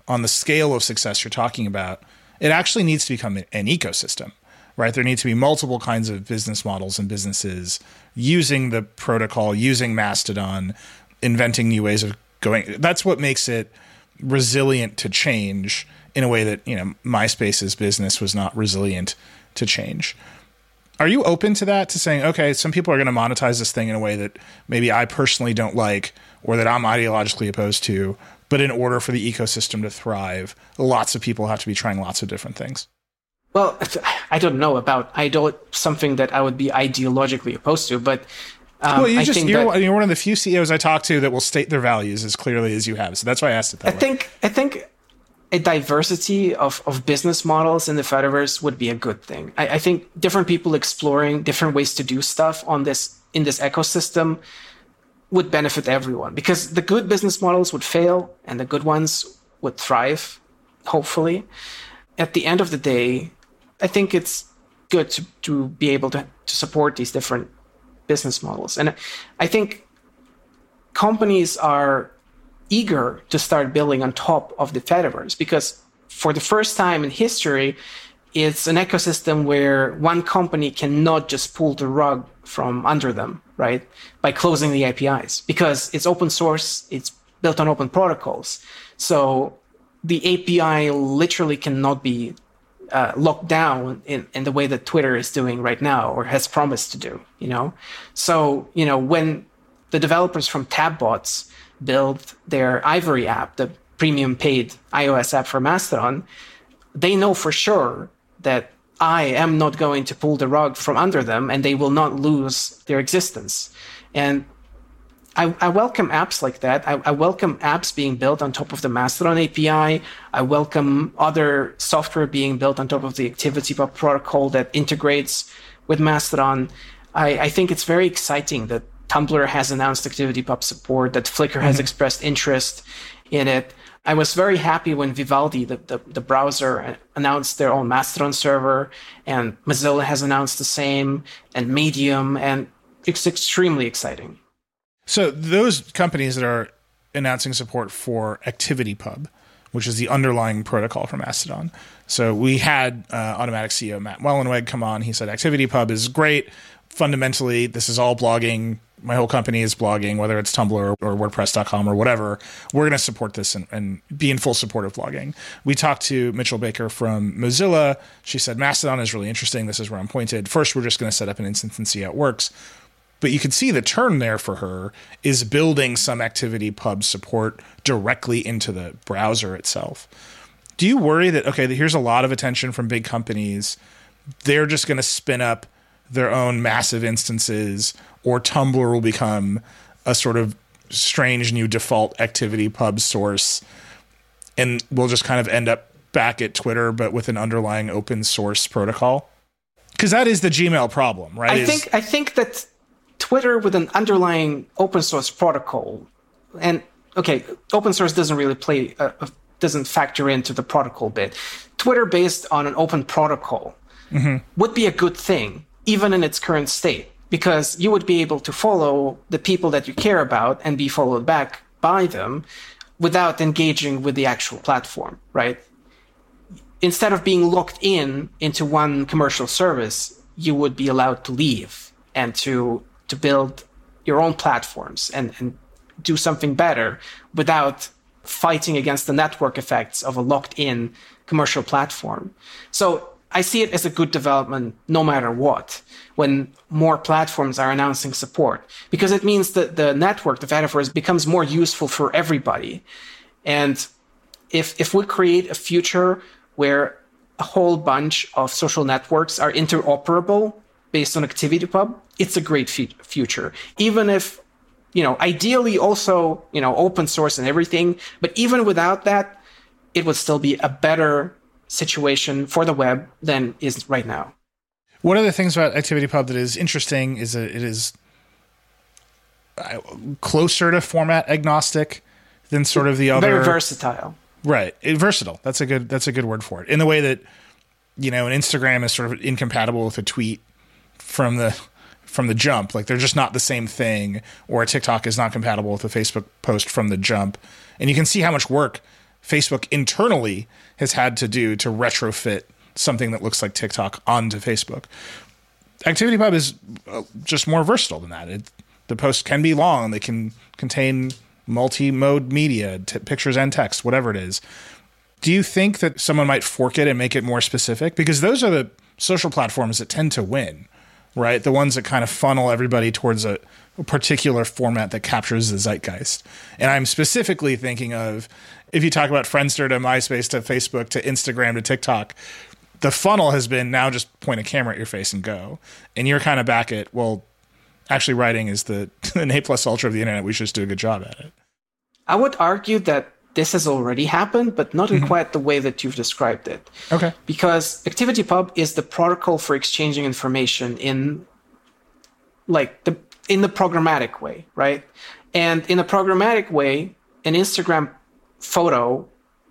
on the scale of success you're talking about, it actually needs to become an ecosystem, right? There need to be multiple kinds of business models and businesses using the protocol, using Mastodon, inventing new ways of going. That's what makes it resilient to change in a way that, MySpace's business was not resilient to change. Are you open to that, to saying, okay, some people are going to monetize this thing in a way that maybe I personally don't like or that I'm ideologically opposed to, but in order for the ecosystem to thrive, lots of people have to be trying lots of different things? Well, I don't know about something that I would be ideologically opposed to, but well, you're one of the few CEOs I talk to that will state their values as clearly as you have. So that's why I asked it that way. I think a diversity of business models in the Fediverse would be a good thing. I think different people exploring different ways to do stuff in this ecosystem would benefit everyone, because the good business models would fail and the good ones would thrive, hopefully. At the end of the day, I think it's good to be able to support these different business models. And I think companies are eager to start building on top of the Fediverse, because for the first time in history, it's an ecosystem where one company cannot just pull the rug from under them, right? By closing the APIs, because it's open source, it's built on open protocols. So the API literally cannot be locked down in the way that Twitter is doing right now, or has promised to do, So, when the developers from Tabbots build their Ivory app, the premium paid iOS app for Mastodon, they know for sure that I am not going to pull the rug from under them, and they will not lose their existence. And I welcome apps like that. I welcome apps being built on top of the Mastodon API. I welcome other software being built on top of the ActivityPub protocol that integrates with Mastodon. I think it's very exciting that Tumblr has announced ActivityPub support, that Flickr has expressed interest in it. I was very happy when Vivaldi, the browser, announced their own Mastodon server, and Mozilla has announced the same, and Medium, and it's extremely exciting. So those companies that are announcing support for ActivityPub, which is the underlying protocol for Mastodon. So we had Automatic CEO Matt Mullenweg come on. He said ActivityPub is great. Fundamentally, this is all blogging. My whole company is blogging, whether it's Tumblr or WordPress.com or whatever. We're going to support this and be in full support of blogging. We talked to Mitchell Baker from Mozilla. She said, Mastodon is really interesting. This is where I'm pointed. First, we're just going to set up an instance and see how it works. But you can see the turn there for her is building some ActivityPub support directly into the browser itself. Do you worry that, okay, here's a lot of attention from big companies, they're just going to spin up their own massive instances, or Tumblr will become a sort of strange new default ActivityPub source, and we'll just kind of end up back at Twitter, but with an underlying open source protocol? Because that is the Gmail problem, right? I think that Twitter with an underlying open source protocol, and okay, open source doesn't really doesn't factor into the protocol bit. Twitter based on an open protocol would be a good thing, even in its current state, because you would be able to follow the people that you care about and be followed back by them without engaging with the actual platform, right? Instead of being locked into one commercial service, you would be allowed to leave and to build your own platforms and do something better without fighting against the network effects of a locked-in commercial platform. So I see it as a good development no matter what, when more platforms are announcing support, because it means that the network, the Fediverse, becomes more useful for everybody. And if we create a future where a whole bunch of social networks are interoperable based on ActivityPub, it's a great future. Even if, ideally also, open source and everything, but even without that, it would still be a better situation for the web than is right now. One of the things about ActivityPub that is interesting is that it is closer to format agnostic than sort of the other. Very versatile. Right. Versatile. That's a good word for it. In the way that, an Instagram is sort of incompatible with a tweet from the jump. Like, they're just not the same thing, or a TikTok is not compatible with a Facebook post from the jump. And you can see how much work Facebook internally has had to do to retrofit something that looks like TikTok onto Facebook. ActivityPub is just more versatile than that. The posts can be long. They can contain multi-mode media, pictures and text, whatever it is. Do you think that someone might fork it and make it more specific? Because those are the social platforms that tend to win, right? The ones that kind of funnel everybody towards a particular format that captures the zeitgeist. And I'm specifically thinking of, if you talk about Friendster to MySpace to Facebook to Instagram to TikTok, the funnel has been now just point a camera at your face and go. And you're kind of back at, well, actually writing is the A plus ultra of the internet. We should just do a good job at it. I would argue that this has already happened, but not in quite the way that you've described it. Okay. Because ActivityPub is the protocol for exchanging information in the programmatic way, right? And in a programmatic way, an Instagram photo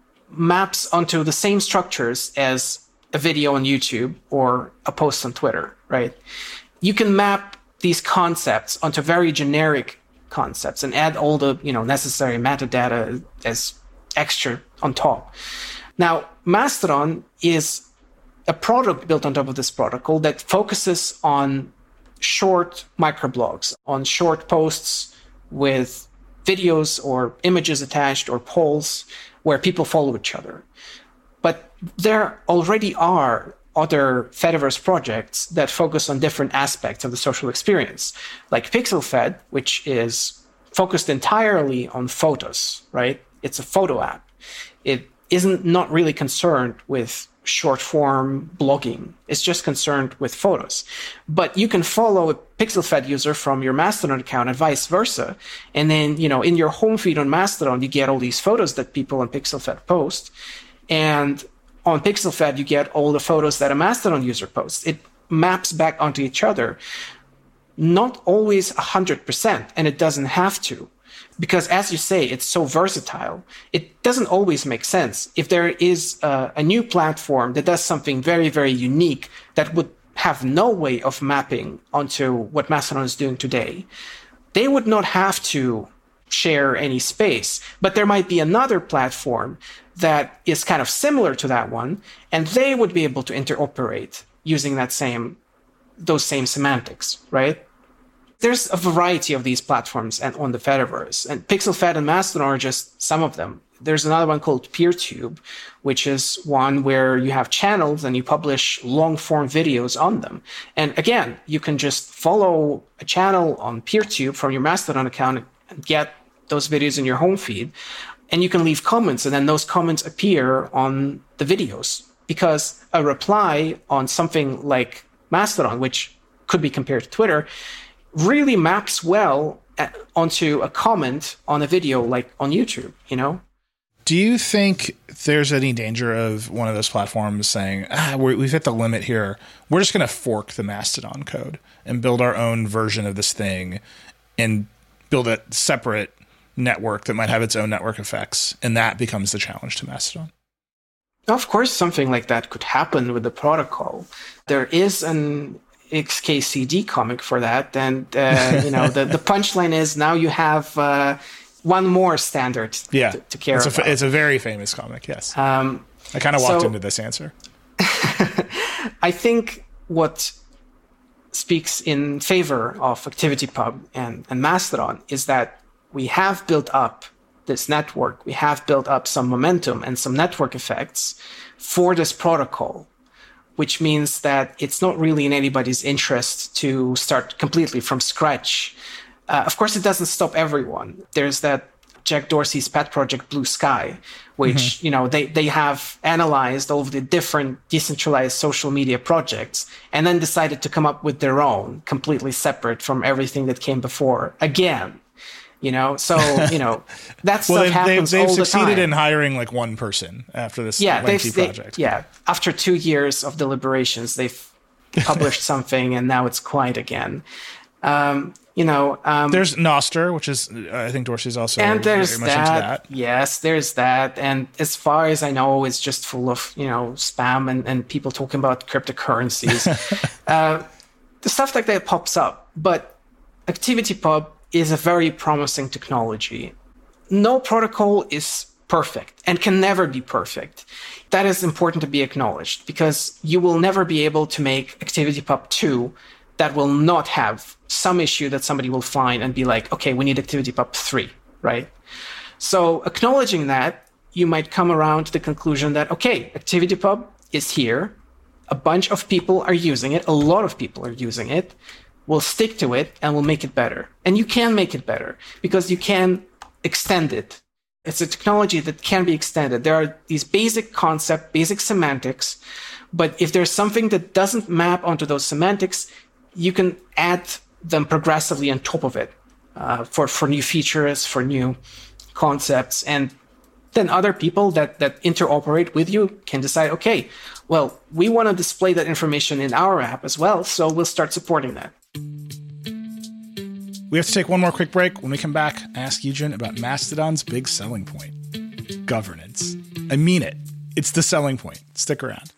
maps onto the same structures as a video on YouTube or a post on Twitter, right? You can map these concepts onto very generic concepts and add all the necessary metadata as extra on top. Now, Mastodon is a product built on top of this protocol that focuses on short microblogs, on short posts with videos or images attached or polls where people follow each other. But there already are other Fediverse projects that focus on different aspects of the social experience, like PixelFed, which is focused entirely on photos, right? It's a photo app. It isn't not really concerned with short form blogging. It's just concerned with photos. But you can follow a PixelFed user from your Mastodon account and vice versa. And then, in your home feed on Mastodon, you get all these photos that people on PixelFed post. And on PixelFed, you get all the photos that a Mastodon user posts. It maps back onto each other. Not always 100%, and it doesn't have to. Because as you say, it's so versatile. It doesn't always make sense. If there is a new platform that does something very, very unique that would have no way of mapping onto what Mastodon is doing today, they would not have to share any space. But there might be another platform that is kind of similar to that one, and they would be able to interoperate using those same semantics, right? There's a variety of these platforms on the Fediverse, and PixelFed and Mastodon are just some of them. There's another one called PeerTube, which is one where you have channels and you publish long-form videos on them. And again, you can just follow a channel on PeerTube from your Mastodon account and get those videos in your home feed. And you can leave comments, and then those comments appear on the videos. Because a reply on something like Mastodon, which could be compared to Twitter, really maps well onto a comment on a video like on YouTube, Do you think there's any danger of one of those platforms saying, we've hit the limit here. We're just going to fork the Mastodon code and build our own version of this thing and build a separate network that might have its own network effects, and that becomes the challenge to Mastodon? Of course, something like that could happen with the protocol. There is an XKCD comic for that, and the punchline is now you have one more standard to care about. It's a very famous comic, yes. I kind of walked into this answer. I think what speaks in favor of ActivityPub and Mastodon is that we have built up this network. We have built up some momentum and some network effects for this protocol, which means that it's not really in anybody's interest to start completely from scratch. Of course, it doesn't stop everyone. There's that Jack Dorsey's pet project, Blue Sky, which, they have analyzed all of the different decentralized social media projects and then decided to come up with their own, completely separate from everything that came before. Again, that stuff happens all the time. They've succeeded in hiring like one person after this lengthy project. After 2 years of deliberations, they've published something, and now it's quiet again. There's Nostr, which is I think Dorsey's also and there's very much into that. Yes, there's that, and as far as I know, it's just full of spam and people talking about cryptocurrencies. The stuff like that pops up, but ActivityPub is a very promising technology. No protocol is perfect and can never be perfect. That is important to be acknowledged, because you will never be able to make ActivityPub 2 that will not have some issue that somebody will find and be like, okay, we need ActivityPub 3, right? So acknowledging that, you might come around to the conclusion that, okay, ActivityPub is here. A bunch of people are using it. A lot of people are using it. We'll stick to it and we'll make it better. And you can make it better because you can extend it. It's a technology that can be extended. There are these basic concepts, basic semantics, but if there's something that doesn't map onto those semantics, you can add them progressively on top of it for new features, for new concepts. And then other people that interoperate with you can decide, okay, well, we want to display that information in our app as well, so we'll start supporting that. We have to take one more quick break. When we come back, I ask Eugen about Mastodon's big selling point: governance. I mean it. It's the selling point. Stick around.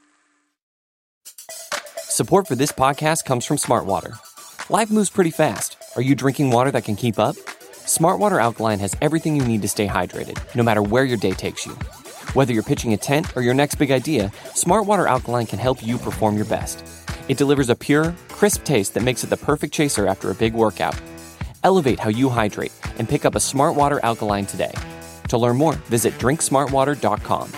Support for this podcast comes from Smartwater. Life moves pretty fast. Are you drinking water that can keep up? Smartwater Alkaline has everything you need to stay hydrated, no matter where your day takes you. Whether you're pitching a tent or your next big idea, Smartwater Alkaline can help you perform your best. It delivers a pure, crisp taste that makes it the perfect chaser after a big workout. Elevate how you hydrate and pick up a Smartwater Alkaline today. To learn more, visit drinksmartwater.com.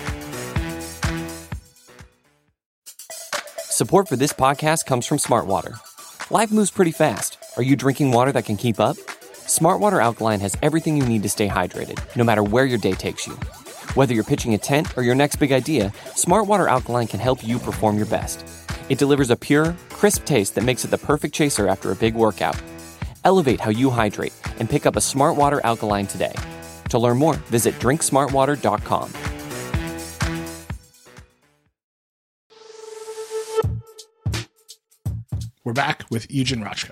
Support for this podcast comes from Smartwater. Life moves pretty fast. Are you drinking water that can keep up? Smartwater Alkaline has everything you need to stay hydrated, no matter where your day takes you. Whether you're pitching a tent or your next big idea, Smartwater Alkaline can help you perform your best. It delivers a pure, crisp taste that makes it the perfect chaser after a big workout. Elevate how you hydrate and pick up a Smartwater Alkaline today. To learn more, visit drinksmartwater.com. We're back with Eugen Rochko.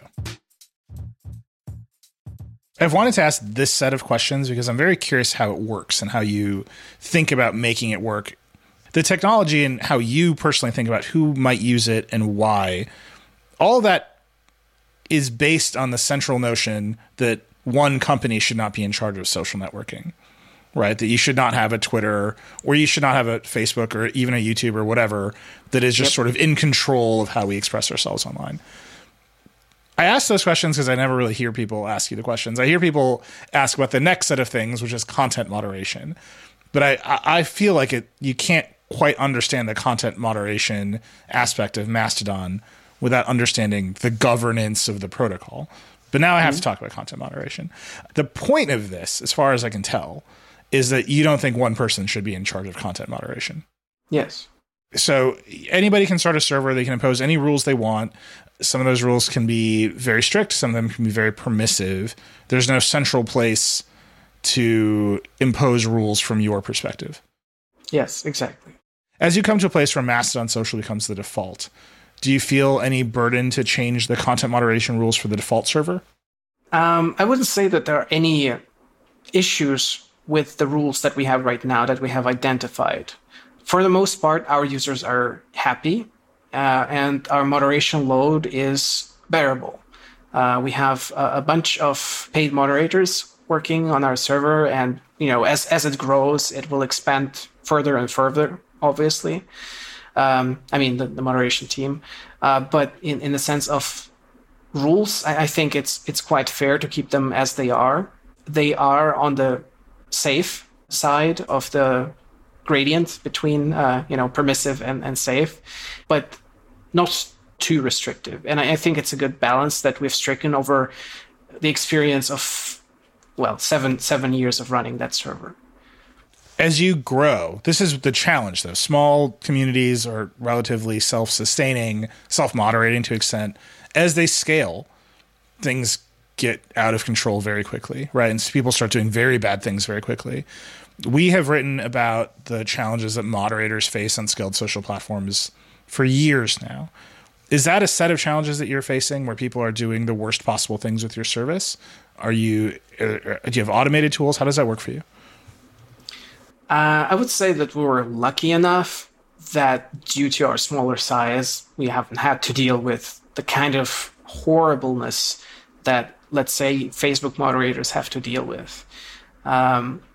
I've wanted to ask this set of questions because I'm very curious how it works and how you think about making it work. The technology and how you personally think about who might use it and why. All that is based on the central notion that one company should not be in charge of social networking, right? That you should not have a Twitter or you should not have a Facebook or even a YouTube or whatever that is just sort of in control of how we express ourselves online. I ask those questions because I never really hear people ask you the questions. I hear people ask about the next set of things, which is content moderation. But I feel like you can't quite understand the content moderation aspect of Mastodon without understanding the governance of the protocol. But now I have to talk about content moderation. The point of this, as far as I can tell, is that you don't think one person should be in charge of content moderation. Yes. So anybody can start a server. They can impose any rules they want. Some of those rules can be very strict. Some of them can be very permissive. There's no central place to impose rules from your perspective. Yes, exactly. As you come to a place where Mastodon Social becomes the default, do you feel any burden to change the content moderation rules for the default server? I wouldn't say that there are any issues with the rules that we have right now that we have identified. For the most part, our users are happy, and our moderation load is bearable. We have a bunch of paid moderators working on our server, and as it grows, it will expand further and further, obviously. The moderation team. But in the sense of rules, I think it's quite fair to keep them as they are. They are on the safe side of the gradient between permissive and safe, but not too restrictive. And I think it's a good balance that we've stricken over the experience of, seven years of running that server. As you grow, this is the challenge, though. Small communities are relatively self-sustaining, self-moderating to an extent. As they scale, things get out of control very quickly, right? And so people start doing very bad things very quickly. We have written about the challenges that moderators face on scaled social platforms for years now. Is that a set of challenges that you're facing where people are doing the worst possible things with your service? Do you have automated tools? How does that work for you? I would say that we were lucky enough that due to our smaller size, we haven't had to deal with the kind of horribleness that, let's say, Facebook moderators have to deal with.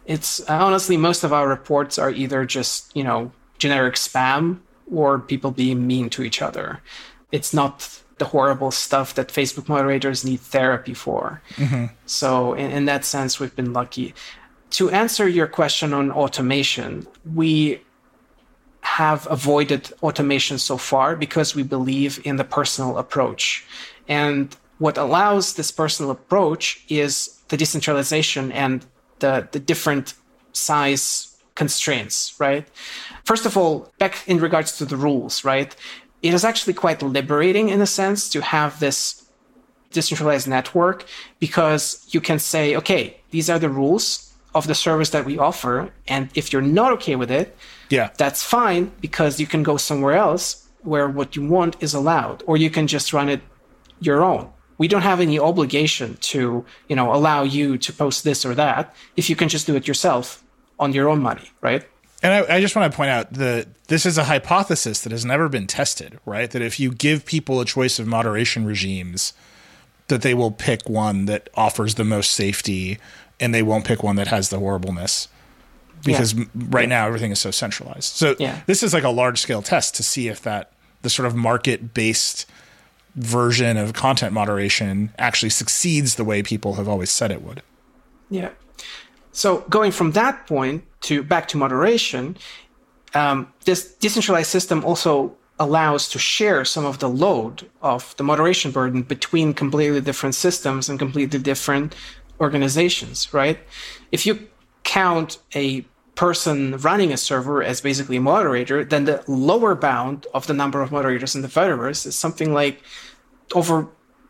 It's honestly, most of our reports are either just, generic spam or people being mean to each other. It's not the horrible stuff that Facebook moderators need therapy for. Mm-hmm. So in that sense, we've been lucky. To answer your question on automation, we have avoided automation so far because we believe in the personal approach. And what allows this personal approach is the decentralization and the different size constraints, right? First of all, back in regards to the rules, right? It is actually quite liberating in a sense to have this decentralized network because you can say, okay, these are the rules of the service that we offer. And if you're not okay with it, that's fine, because you can go somewhere else where what you want is allowed, or you can just run it your own. We don't have any obligation to, allow you to post this or that if you can just do it yourself on your own money, right? And I just want to point out that this is a hypothesis that has never been tested, right? That if you give people a choice of moderation regimes, that they will pick one that offers the most safety and they won't pick one that has the horribleness. Because right now everything is so centralized. So this is like a large scale test to see if the sort of market based version of content moderation actually succeeds the way people have always said it would. Yeah. So going from that point back to moderation, this decentralized system also allows to share some of the load of the moderation burden between completely different systems and completely different organizations, right? If you count a person running a server as basically a moderator, then the lower bound of the number of moderators in the Fediverse is something like over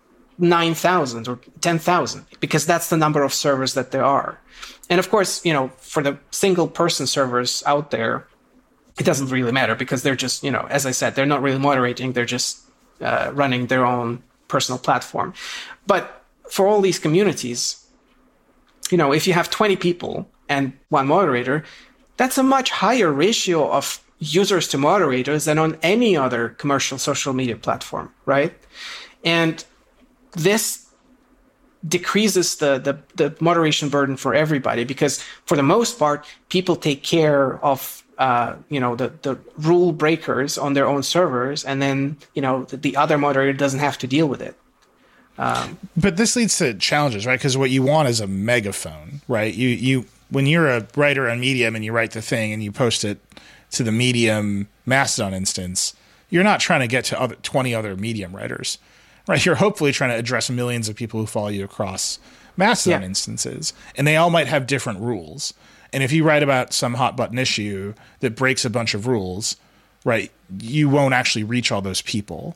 9,000 or 10,000, because that's the number of servers that there are. And of course, for the single person servers out there, it doesn't really matter because they're just, as I said, they're not really moderating. They're just running their own personal platform. But for all these communities, if you have 20 people and one moderator, that's a much higher ratio of users to moderators than on any other commercial social media platform, right? And this decreases the moderation burden for everybody, because for the most part, people take care of the rule breakers on their own servers, and then the other moderator doesn't have to deal with it. But this leads to challenges, right? Because what you want is a megaphone, right? You when you're a writer on Medium and you write the thing and you post it to the Medium Mastodon instance, you're not trying to get to 20 other Medium writers, right? You're hopefully trying to address millions of people who follow you across Mastodon instances, and they all might have different rules. And if you write about some hot button issue that breaks a bunch of rules, right, you won't actually reach all those people.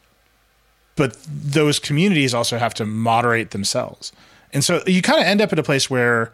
But those communities also have to moderate themselves. And so you kind of end up at a place where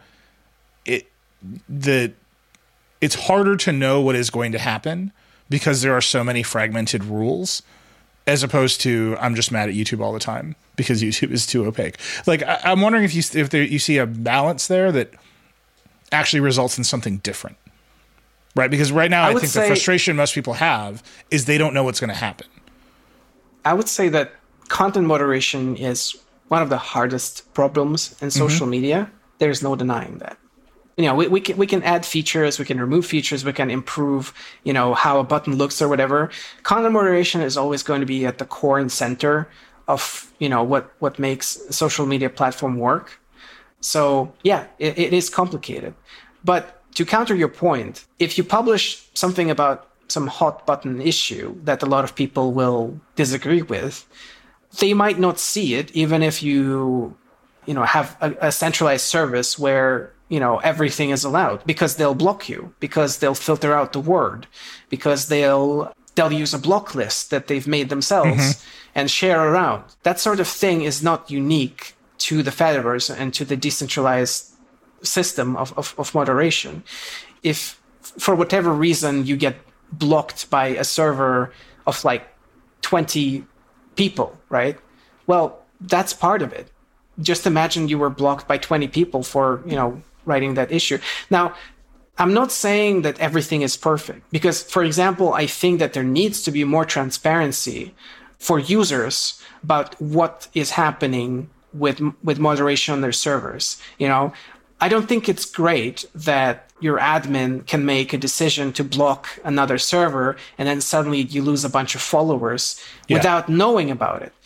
it's harder to know what is going to happen because there are so many fragmented rules, as opposed to I'm just mad at YouTube all the time because YouTube is too opaque. Like I'm wondering if you see a balance there that actually results in something different, right? Because right now I think the frustration most people have is they don't know what's going to happen. I would say that content moderation is one of the hardest problems in social media. There's no denying that. We can add features, we can remove features, we can improve, how a button looks or whatever. Content moderation is always going to be at the core and center of, what makes a social media platform work. So it is complicated. But to counter your point, if you publish something about some hot button issue that a lot of people will disagree with, they might not see it, even if you have a centralized service where everything is allowed, because they'll block you, because they'll filter out the word, because they'll use a block list that they've made themselves and share around. That sort of thing is not unique to the Fediverse and to the decentralized system of moderation. If for whatever reason you get blocked by a server of like 20 people, right? Well, that's part of it. Just imagine you were blocked by 20 people for, writing that issue. Now, I'm not saying that everything is perfect because, for example, I think that there needs to be more transparency for users about what is happening with moderation on their servers. I don't think it's great that your admin can make a decision to block another server and then suddenly you lose a bunch of followers without knowing about it.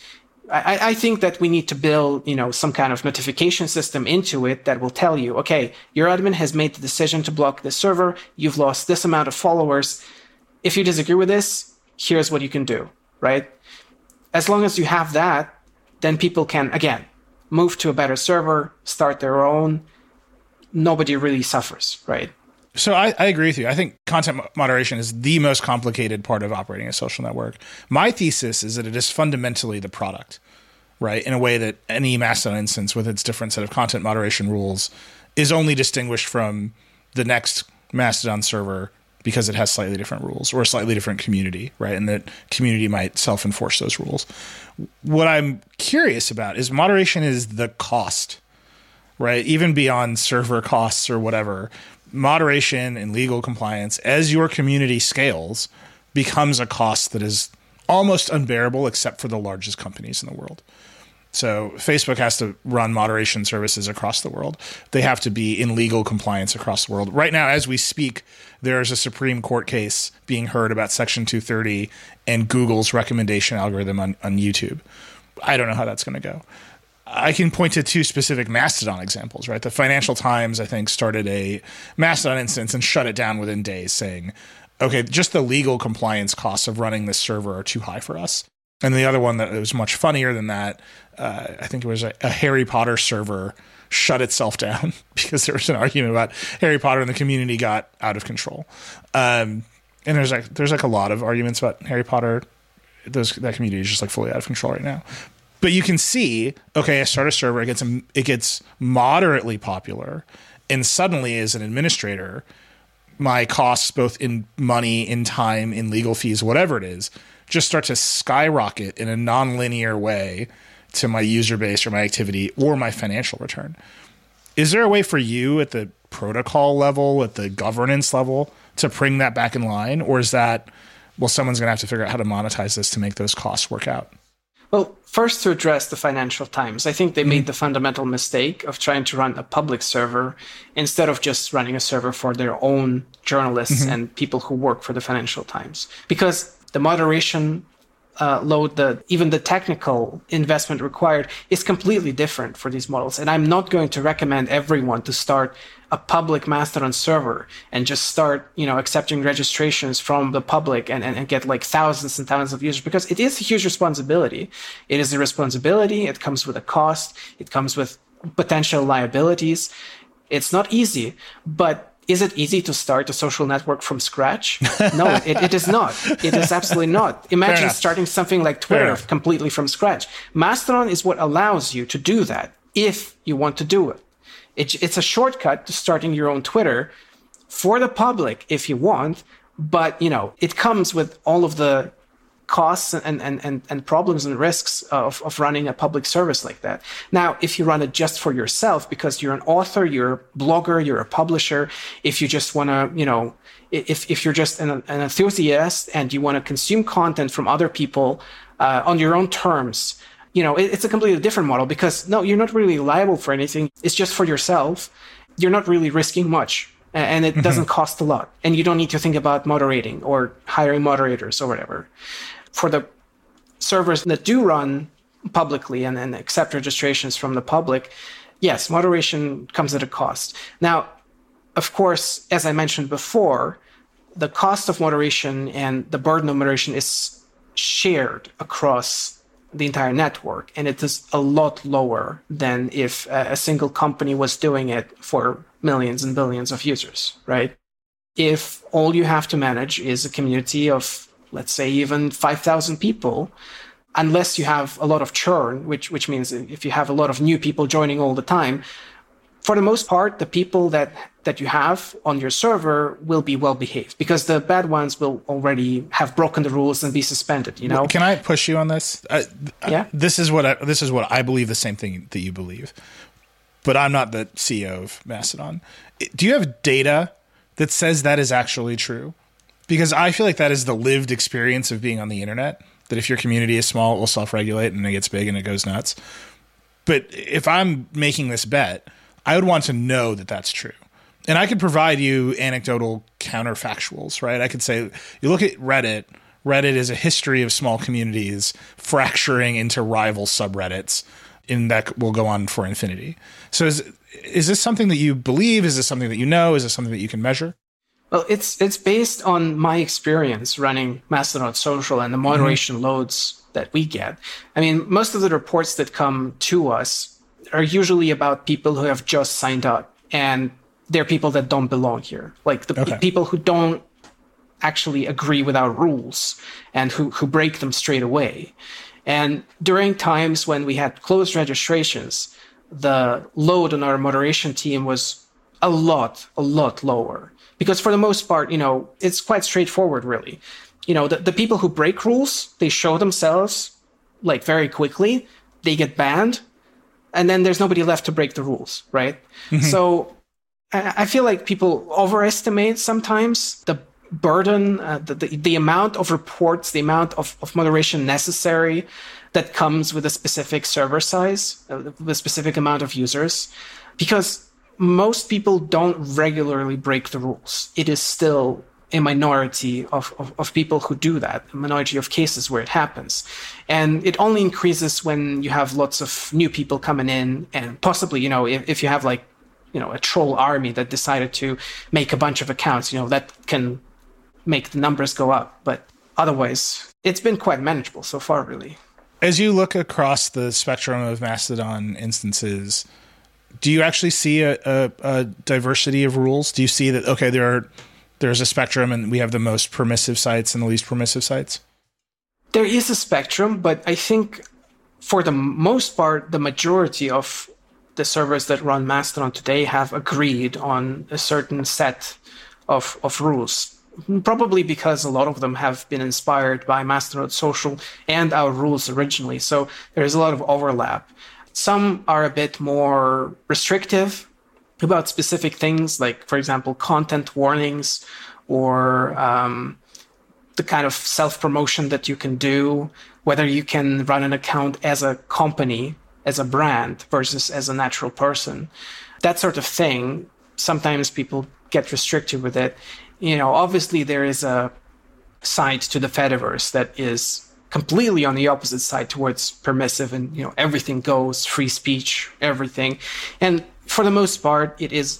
I think that we need to build, some kind of notification system into it that will tell you, okay, your admin has made the decision to block this server. You've lost this amount of followers. If you disagree with this, here's what you can do, right? As long as you have that, then people can, again, move to a better server, start their own. Nobody really suffers, right? So I agree with you. I think content moderation is the most complicated part of operating a social network. My thesis is that it is fundamentally the product, right? In a way that any Mastodon instance with its different set of content moderation rules is only distinguished from the next Mastodon server because it has slightly different rules or a slightly different community, right? And that community might self-enforce those rules. What I'm curious about is moderation is the cost, right? Even beyond server costs or whatever, moderation and legal compliance as your community scales becomes a cost that is almost unbearable except for the largest companies in the world. So Facebook has to run moderation services across the world. They have to be in legal compliance across the world. Right now, as we speak, there is a Supreme Court case being heard about Section 230 and Google's recommendation algorithm on YouTube. I don't know how that's going to go. I can point to two specific Mastodon examples, right? The Financial Times, I think, started a Mastodon instance and shut it down within days saying, okay, just the legal compliance costs of running this server are too high for us. And the other one that was much funnier than that, I think it was a Harry Potter server shut itself down because there was an argument about Harry Potter and the community got out of control. And there's a lot of arguments about Harry Potter. That community is just like fully out of control right now. But you can see, okay, I start a server, it gets moderately popular, and suddenly as an administrator, my costs both in money, in time, in legal fees, whatever it is, just start to skyrocket in a nonlinear way to my user base or my activity or my financial return. Is there a way for you at the protocol level, at the governance level, to bring that back in line? Or is that, well, someone's going to have to figure out how to monetize this to make those costs work out? Well, first to address the Financial Times, I think they made the fundamental mistake of trying to run a public server instead of just running a server for their own journalists and people who work for the Financial Times. Because the moderation load, even the technical investment required is completely different for these models. And I'm not going to recommend everyone to start a public Mastodon server and just start, accepting registrations from the public and get like thousands and thousands of users, because it is a huge responsibility. It is a responsibility. It comes with a cost. It comes with potential liabilities. It's not easy, but is it easy to start a social network from scratch? No, it is not. It is absolutely not. Imagine starting something like Twitter completely from scratch. Mastodon is what allows you to do that if you want to do it. It's a shortcut to starting your own Twitter for the public if you want, but it comes with all of the costs and problems and risks of running a public service like that. Now, if you run it just for yourself, because you're an author, you're a blogger, you're a publisher, if you just want to, if you're just an enthusiast and you want to consume content from other people on your own terms, it's a completely different model, because no, you're not really liable for anything. It's just for yourself. You're not really risking much, and it doesn't cost a lot. And you don't need to think about moderating or hiring moderators or whatever. For the servers that do run publicly and accept registrations from the public, yes, moderation comes at a cost. Now, of course, as I mentioned before, the cost of moderation and the burden of moderation is shared across the entire network, and it is a lot lower than if a single company was doing it for millions and billions of users, right? If all you have to manage is a community of, let's say, even 5,000 people, unless you have a lot of churn, which means if you have a lot of new people joining all the time, for the most part, the people that you have on your server will be well behaved, because the bad ones will already have broken the rules and be suspended. Can I push you on this? Yeah. This is what I believe. The same thing that you believe, but I'm not the CEO of Mastodon. Do you have data that says that is actually true? Because I feel like that is the lived experience of being on the internet. That if your community is small, it will self-regulate, and it gets big and it goes nuts. But if I'm making this bet, I would want to know that that's true. And I could provide you anecdotal counterfactuals, right? I could say, you look at Reddit. Reddit is a history of small communities fracturing into rival subreddits, and that will go on for infinity. So is this something that you believe? Is this something that you know? Is this something that you can measure? Well, it's based on my experience running Mastodon Social and the moderation loads that we get. I mean, most of the reports that come to us are usually about people who have just signed up, and they're people that don't belong here. Like the people who don't actually agree with our rules and who break them straight away. And during times when we had closed registrations, the load on our moderation team was a lot lower. Because for the most part, it's quite straightforward, really. The people who break rules, they show themselves like very quickly, they get banned, and then there's nobody left to break the rules, right? Mm-hmm. So I feel like people overestimate sometimes the burden, the amount of reports, the amount of moderation necessary that comes with a specific server size, the specific amount of users, because most people don't regularly break the rules. It is still a minority of people who do that, a minority of cases where it happens. And it only increases when you have lots of new people coming in, and possibly, if you have like, a troll army that decided to make a bunch of accounts, that can make the numbers go up. But otherwise, it's been quite manageable so far, really. As you look across the spectrum of Mastodon instances, do you actually see a diversity of rules? Do you see that, okay, there's a spectrum and we have the most permissive sites and the least permissive sites? There is a spectrum, but I think for the most part, the majority of the servers that run Mastodon today have agreed on a certain set of rules. Probably because a lot of them have been inspired by Mastodon Social and our rules originally. So there's a lot of overlap. Some are a bit more restrictive about specific things, like, for example, content warnings or the kind of self-promotion that you can do, whether you can run an account as a company, as a brand, versus as a natural person. That sort of thing, sometimes people get restricted with it. Obviously there is a side to the Fediverse that is completely on the opposite side towards permissive and, everything goes, free speech, everything. And for the most part, it is,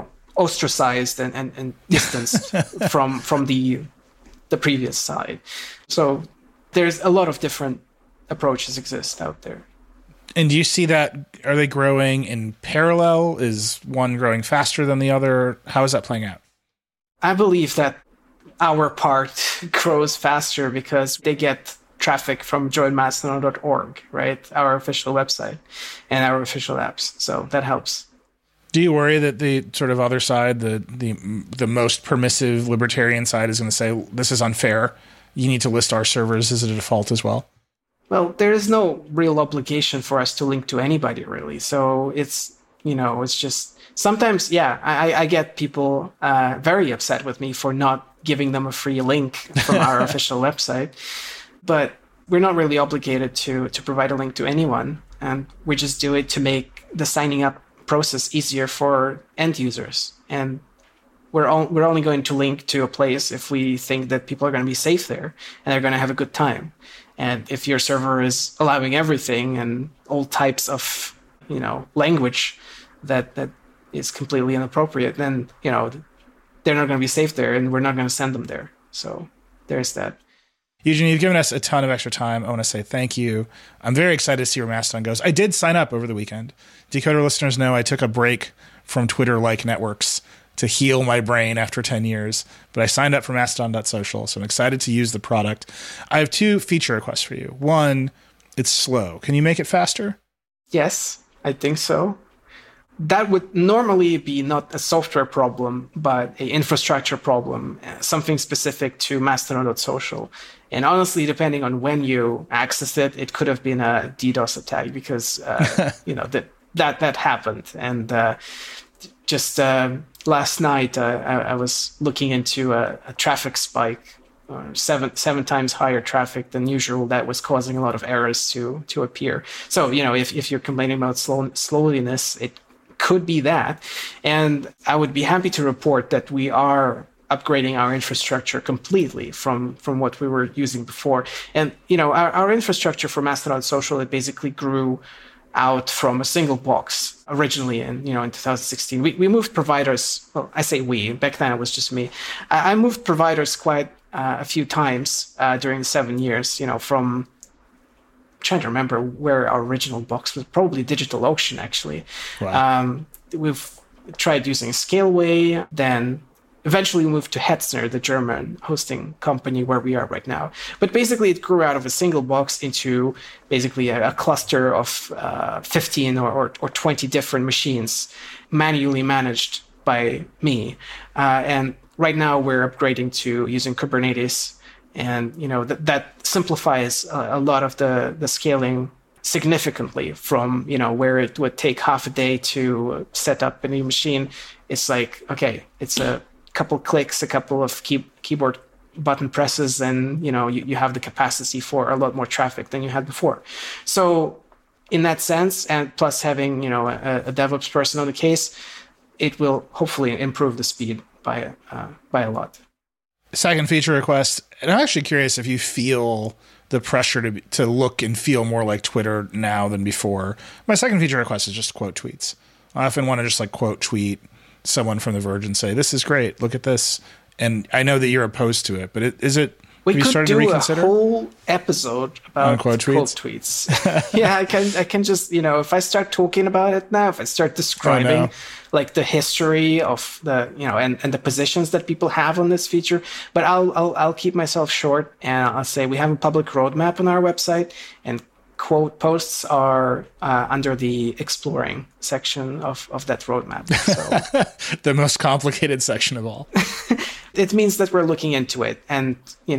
ostracized and distanced from the previous side. So there's a lot of different approaches exist out there. And do you see that, are they growing in parallel? Is one growing faster than the other? How is that playing out? I believe that our part grows faster because they get traffic from joinmastodon.org, right? Our official website and our official apps. So that helps. Do you worry that the sort of other side, the most permissive libertarian side, is going to say, this is unfair, you need to list our servers as a default as well? Well, there is no real obligation for us to link to anybody, really. So it's just sometimes, I get people very upset with me for not giving them a free link from our official website. But we're not really obligated to provide a link to anyone. And we just do it to make the signing up process easier for end users. And we're only going to link to a place if we think that people are going to be safe there and they're going to have a good time. And if your server is allowing everything and all types of, language that is completely inappropriate, then, they're not going to be safe there and we're not going to send them there. So there's that. Eugen, you've given us a ton of extra time. I want to say thank you. I'm very excited to see where Mastodon goes. I did sign up over the weekend. Decoder listeners know I took a break from Twitter-like networks to heal my brain after 10 years, but I signed up for Mastodon.social, so I'm excited to use the product. I have 2 feature requests for you. One, it's slow. Can you make it faster? Yes, I think so. That would normally be not a software problem, but an infrastructure problem, something specific to Mastodon.social. And honestly, depending on when you access it, it could have been a DDoS attack because, that happened. And just last night, I was looking into a traffic spike, seven times higher traffic than usual, that was causing a lot of errors to appear. So, if you're complaining about slowliness, it could be that. And I would be happy to report that we are upgrading our infrastructure completely from what we were using before. And, our infrastructure for Mastodon Social, it basically grew out from a single box originally in 2016. We moved providers. Well, I say we, back then it was just me. I moved providers quite a few times during the 7 years, from, I'm trying to remember where our original box was, probably DigitalOcean actually. Wow. We've tried using Scaleway, then eventually moved to Hetzner, the German hosting company where we are right now. But basically it grew out of a single box into basically a cluster of 15 or 20 different machines manually managed by me. And right now we're upgrading to using Kubernetes. And, that simplifies a lot of the scaling significantly from, where it would take half a day to set up a new machine. It's like, okay, it's a couple clicks, a couple of keyboard button presses, and you have the capacity for a lot more traffic than you had before. So in that sense, and plus having a DevOps person on the case, it will hopefully improve the speed by a lot. Second feature request, and I'm actually curious if you feel the pressure to look and feel more like Twitter now than before. My second feature request is just quote tweets. I often want to just quote tweet someone from The Verge and say, this is great, look at this. And I know that you're opposed to it, but is it, have you started to reconsider? We could do a whole episode about quote tweets. Yeah, I can just, if I start talking about it now, if I start describing the history of the, and the positions that people have on this feature, but I'll keep myself short, and I'll say we have a public roadmap on our website, and quote posts are under the exploring section of that roadmap. So. The most complicated section of all. It means that we're looking into it, and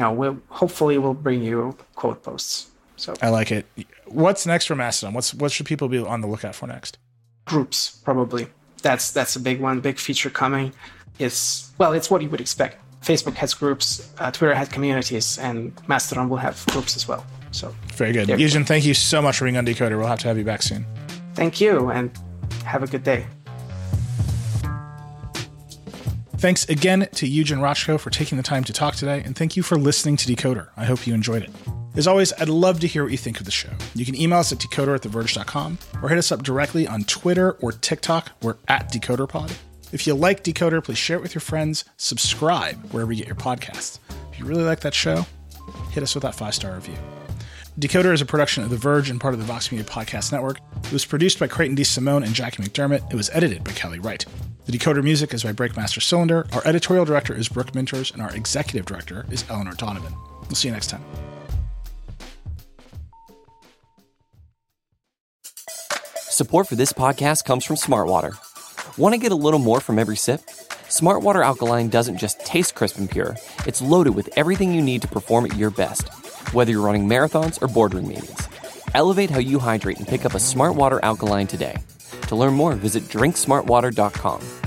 we'll bring you quote posts. So I like it. What's next for Mastodon? What should people be on the lookout for next? Groups, probably. That's a big one, big feature coming. It's what you would expect. Facebook has groups, Twitter has communities, and Mastodon will have groups as well. So very good. Eugen, thank you so much for being on Decoder. We'll have you back soon. Thank you, and have a good day. Thanks again to Eugen Rochko for taking the time to talk today, and thank you for listening to Decoder. I hope you enjoyed it. As always, I'd love to hear what you think of the show. You can email us at decoder@theverge.com or hit us up directly on Twitter or TikTok. We're at DecoderPod. If you like Decoder, please share it with your friends. Subscribe wherever you get your podcasts. If you really like that show, hit us with that 5-star review. Decoder is a production of The Verge and part of the Vox Media Podcast Network. It was produced by Creighton D. Simone and Jackie McDermott. It was edited by Kelly Wright. The Decoder music is by Breakmaster Cylinder. Our editorial director is Brooke Minters, and our executive director is Eleanor Donovan. We'll see you next time. Support for this podcast comes from Smartwater. Want to get a little more from every sip? Smartwater Alkaline doesn't just taste crisp and pure. It's loaded with everything you need to perform at your best, whether you're running marathons or boardroom meetings. Elevate how you hydrate and pick up a Smartwater Alkaline today. To learn more, visit drinksmartwater.com.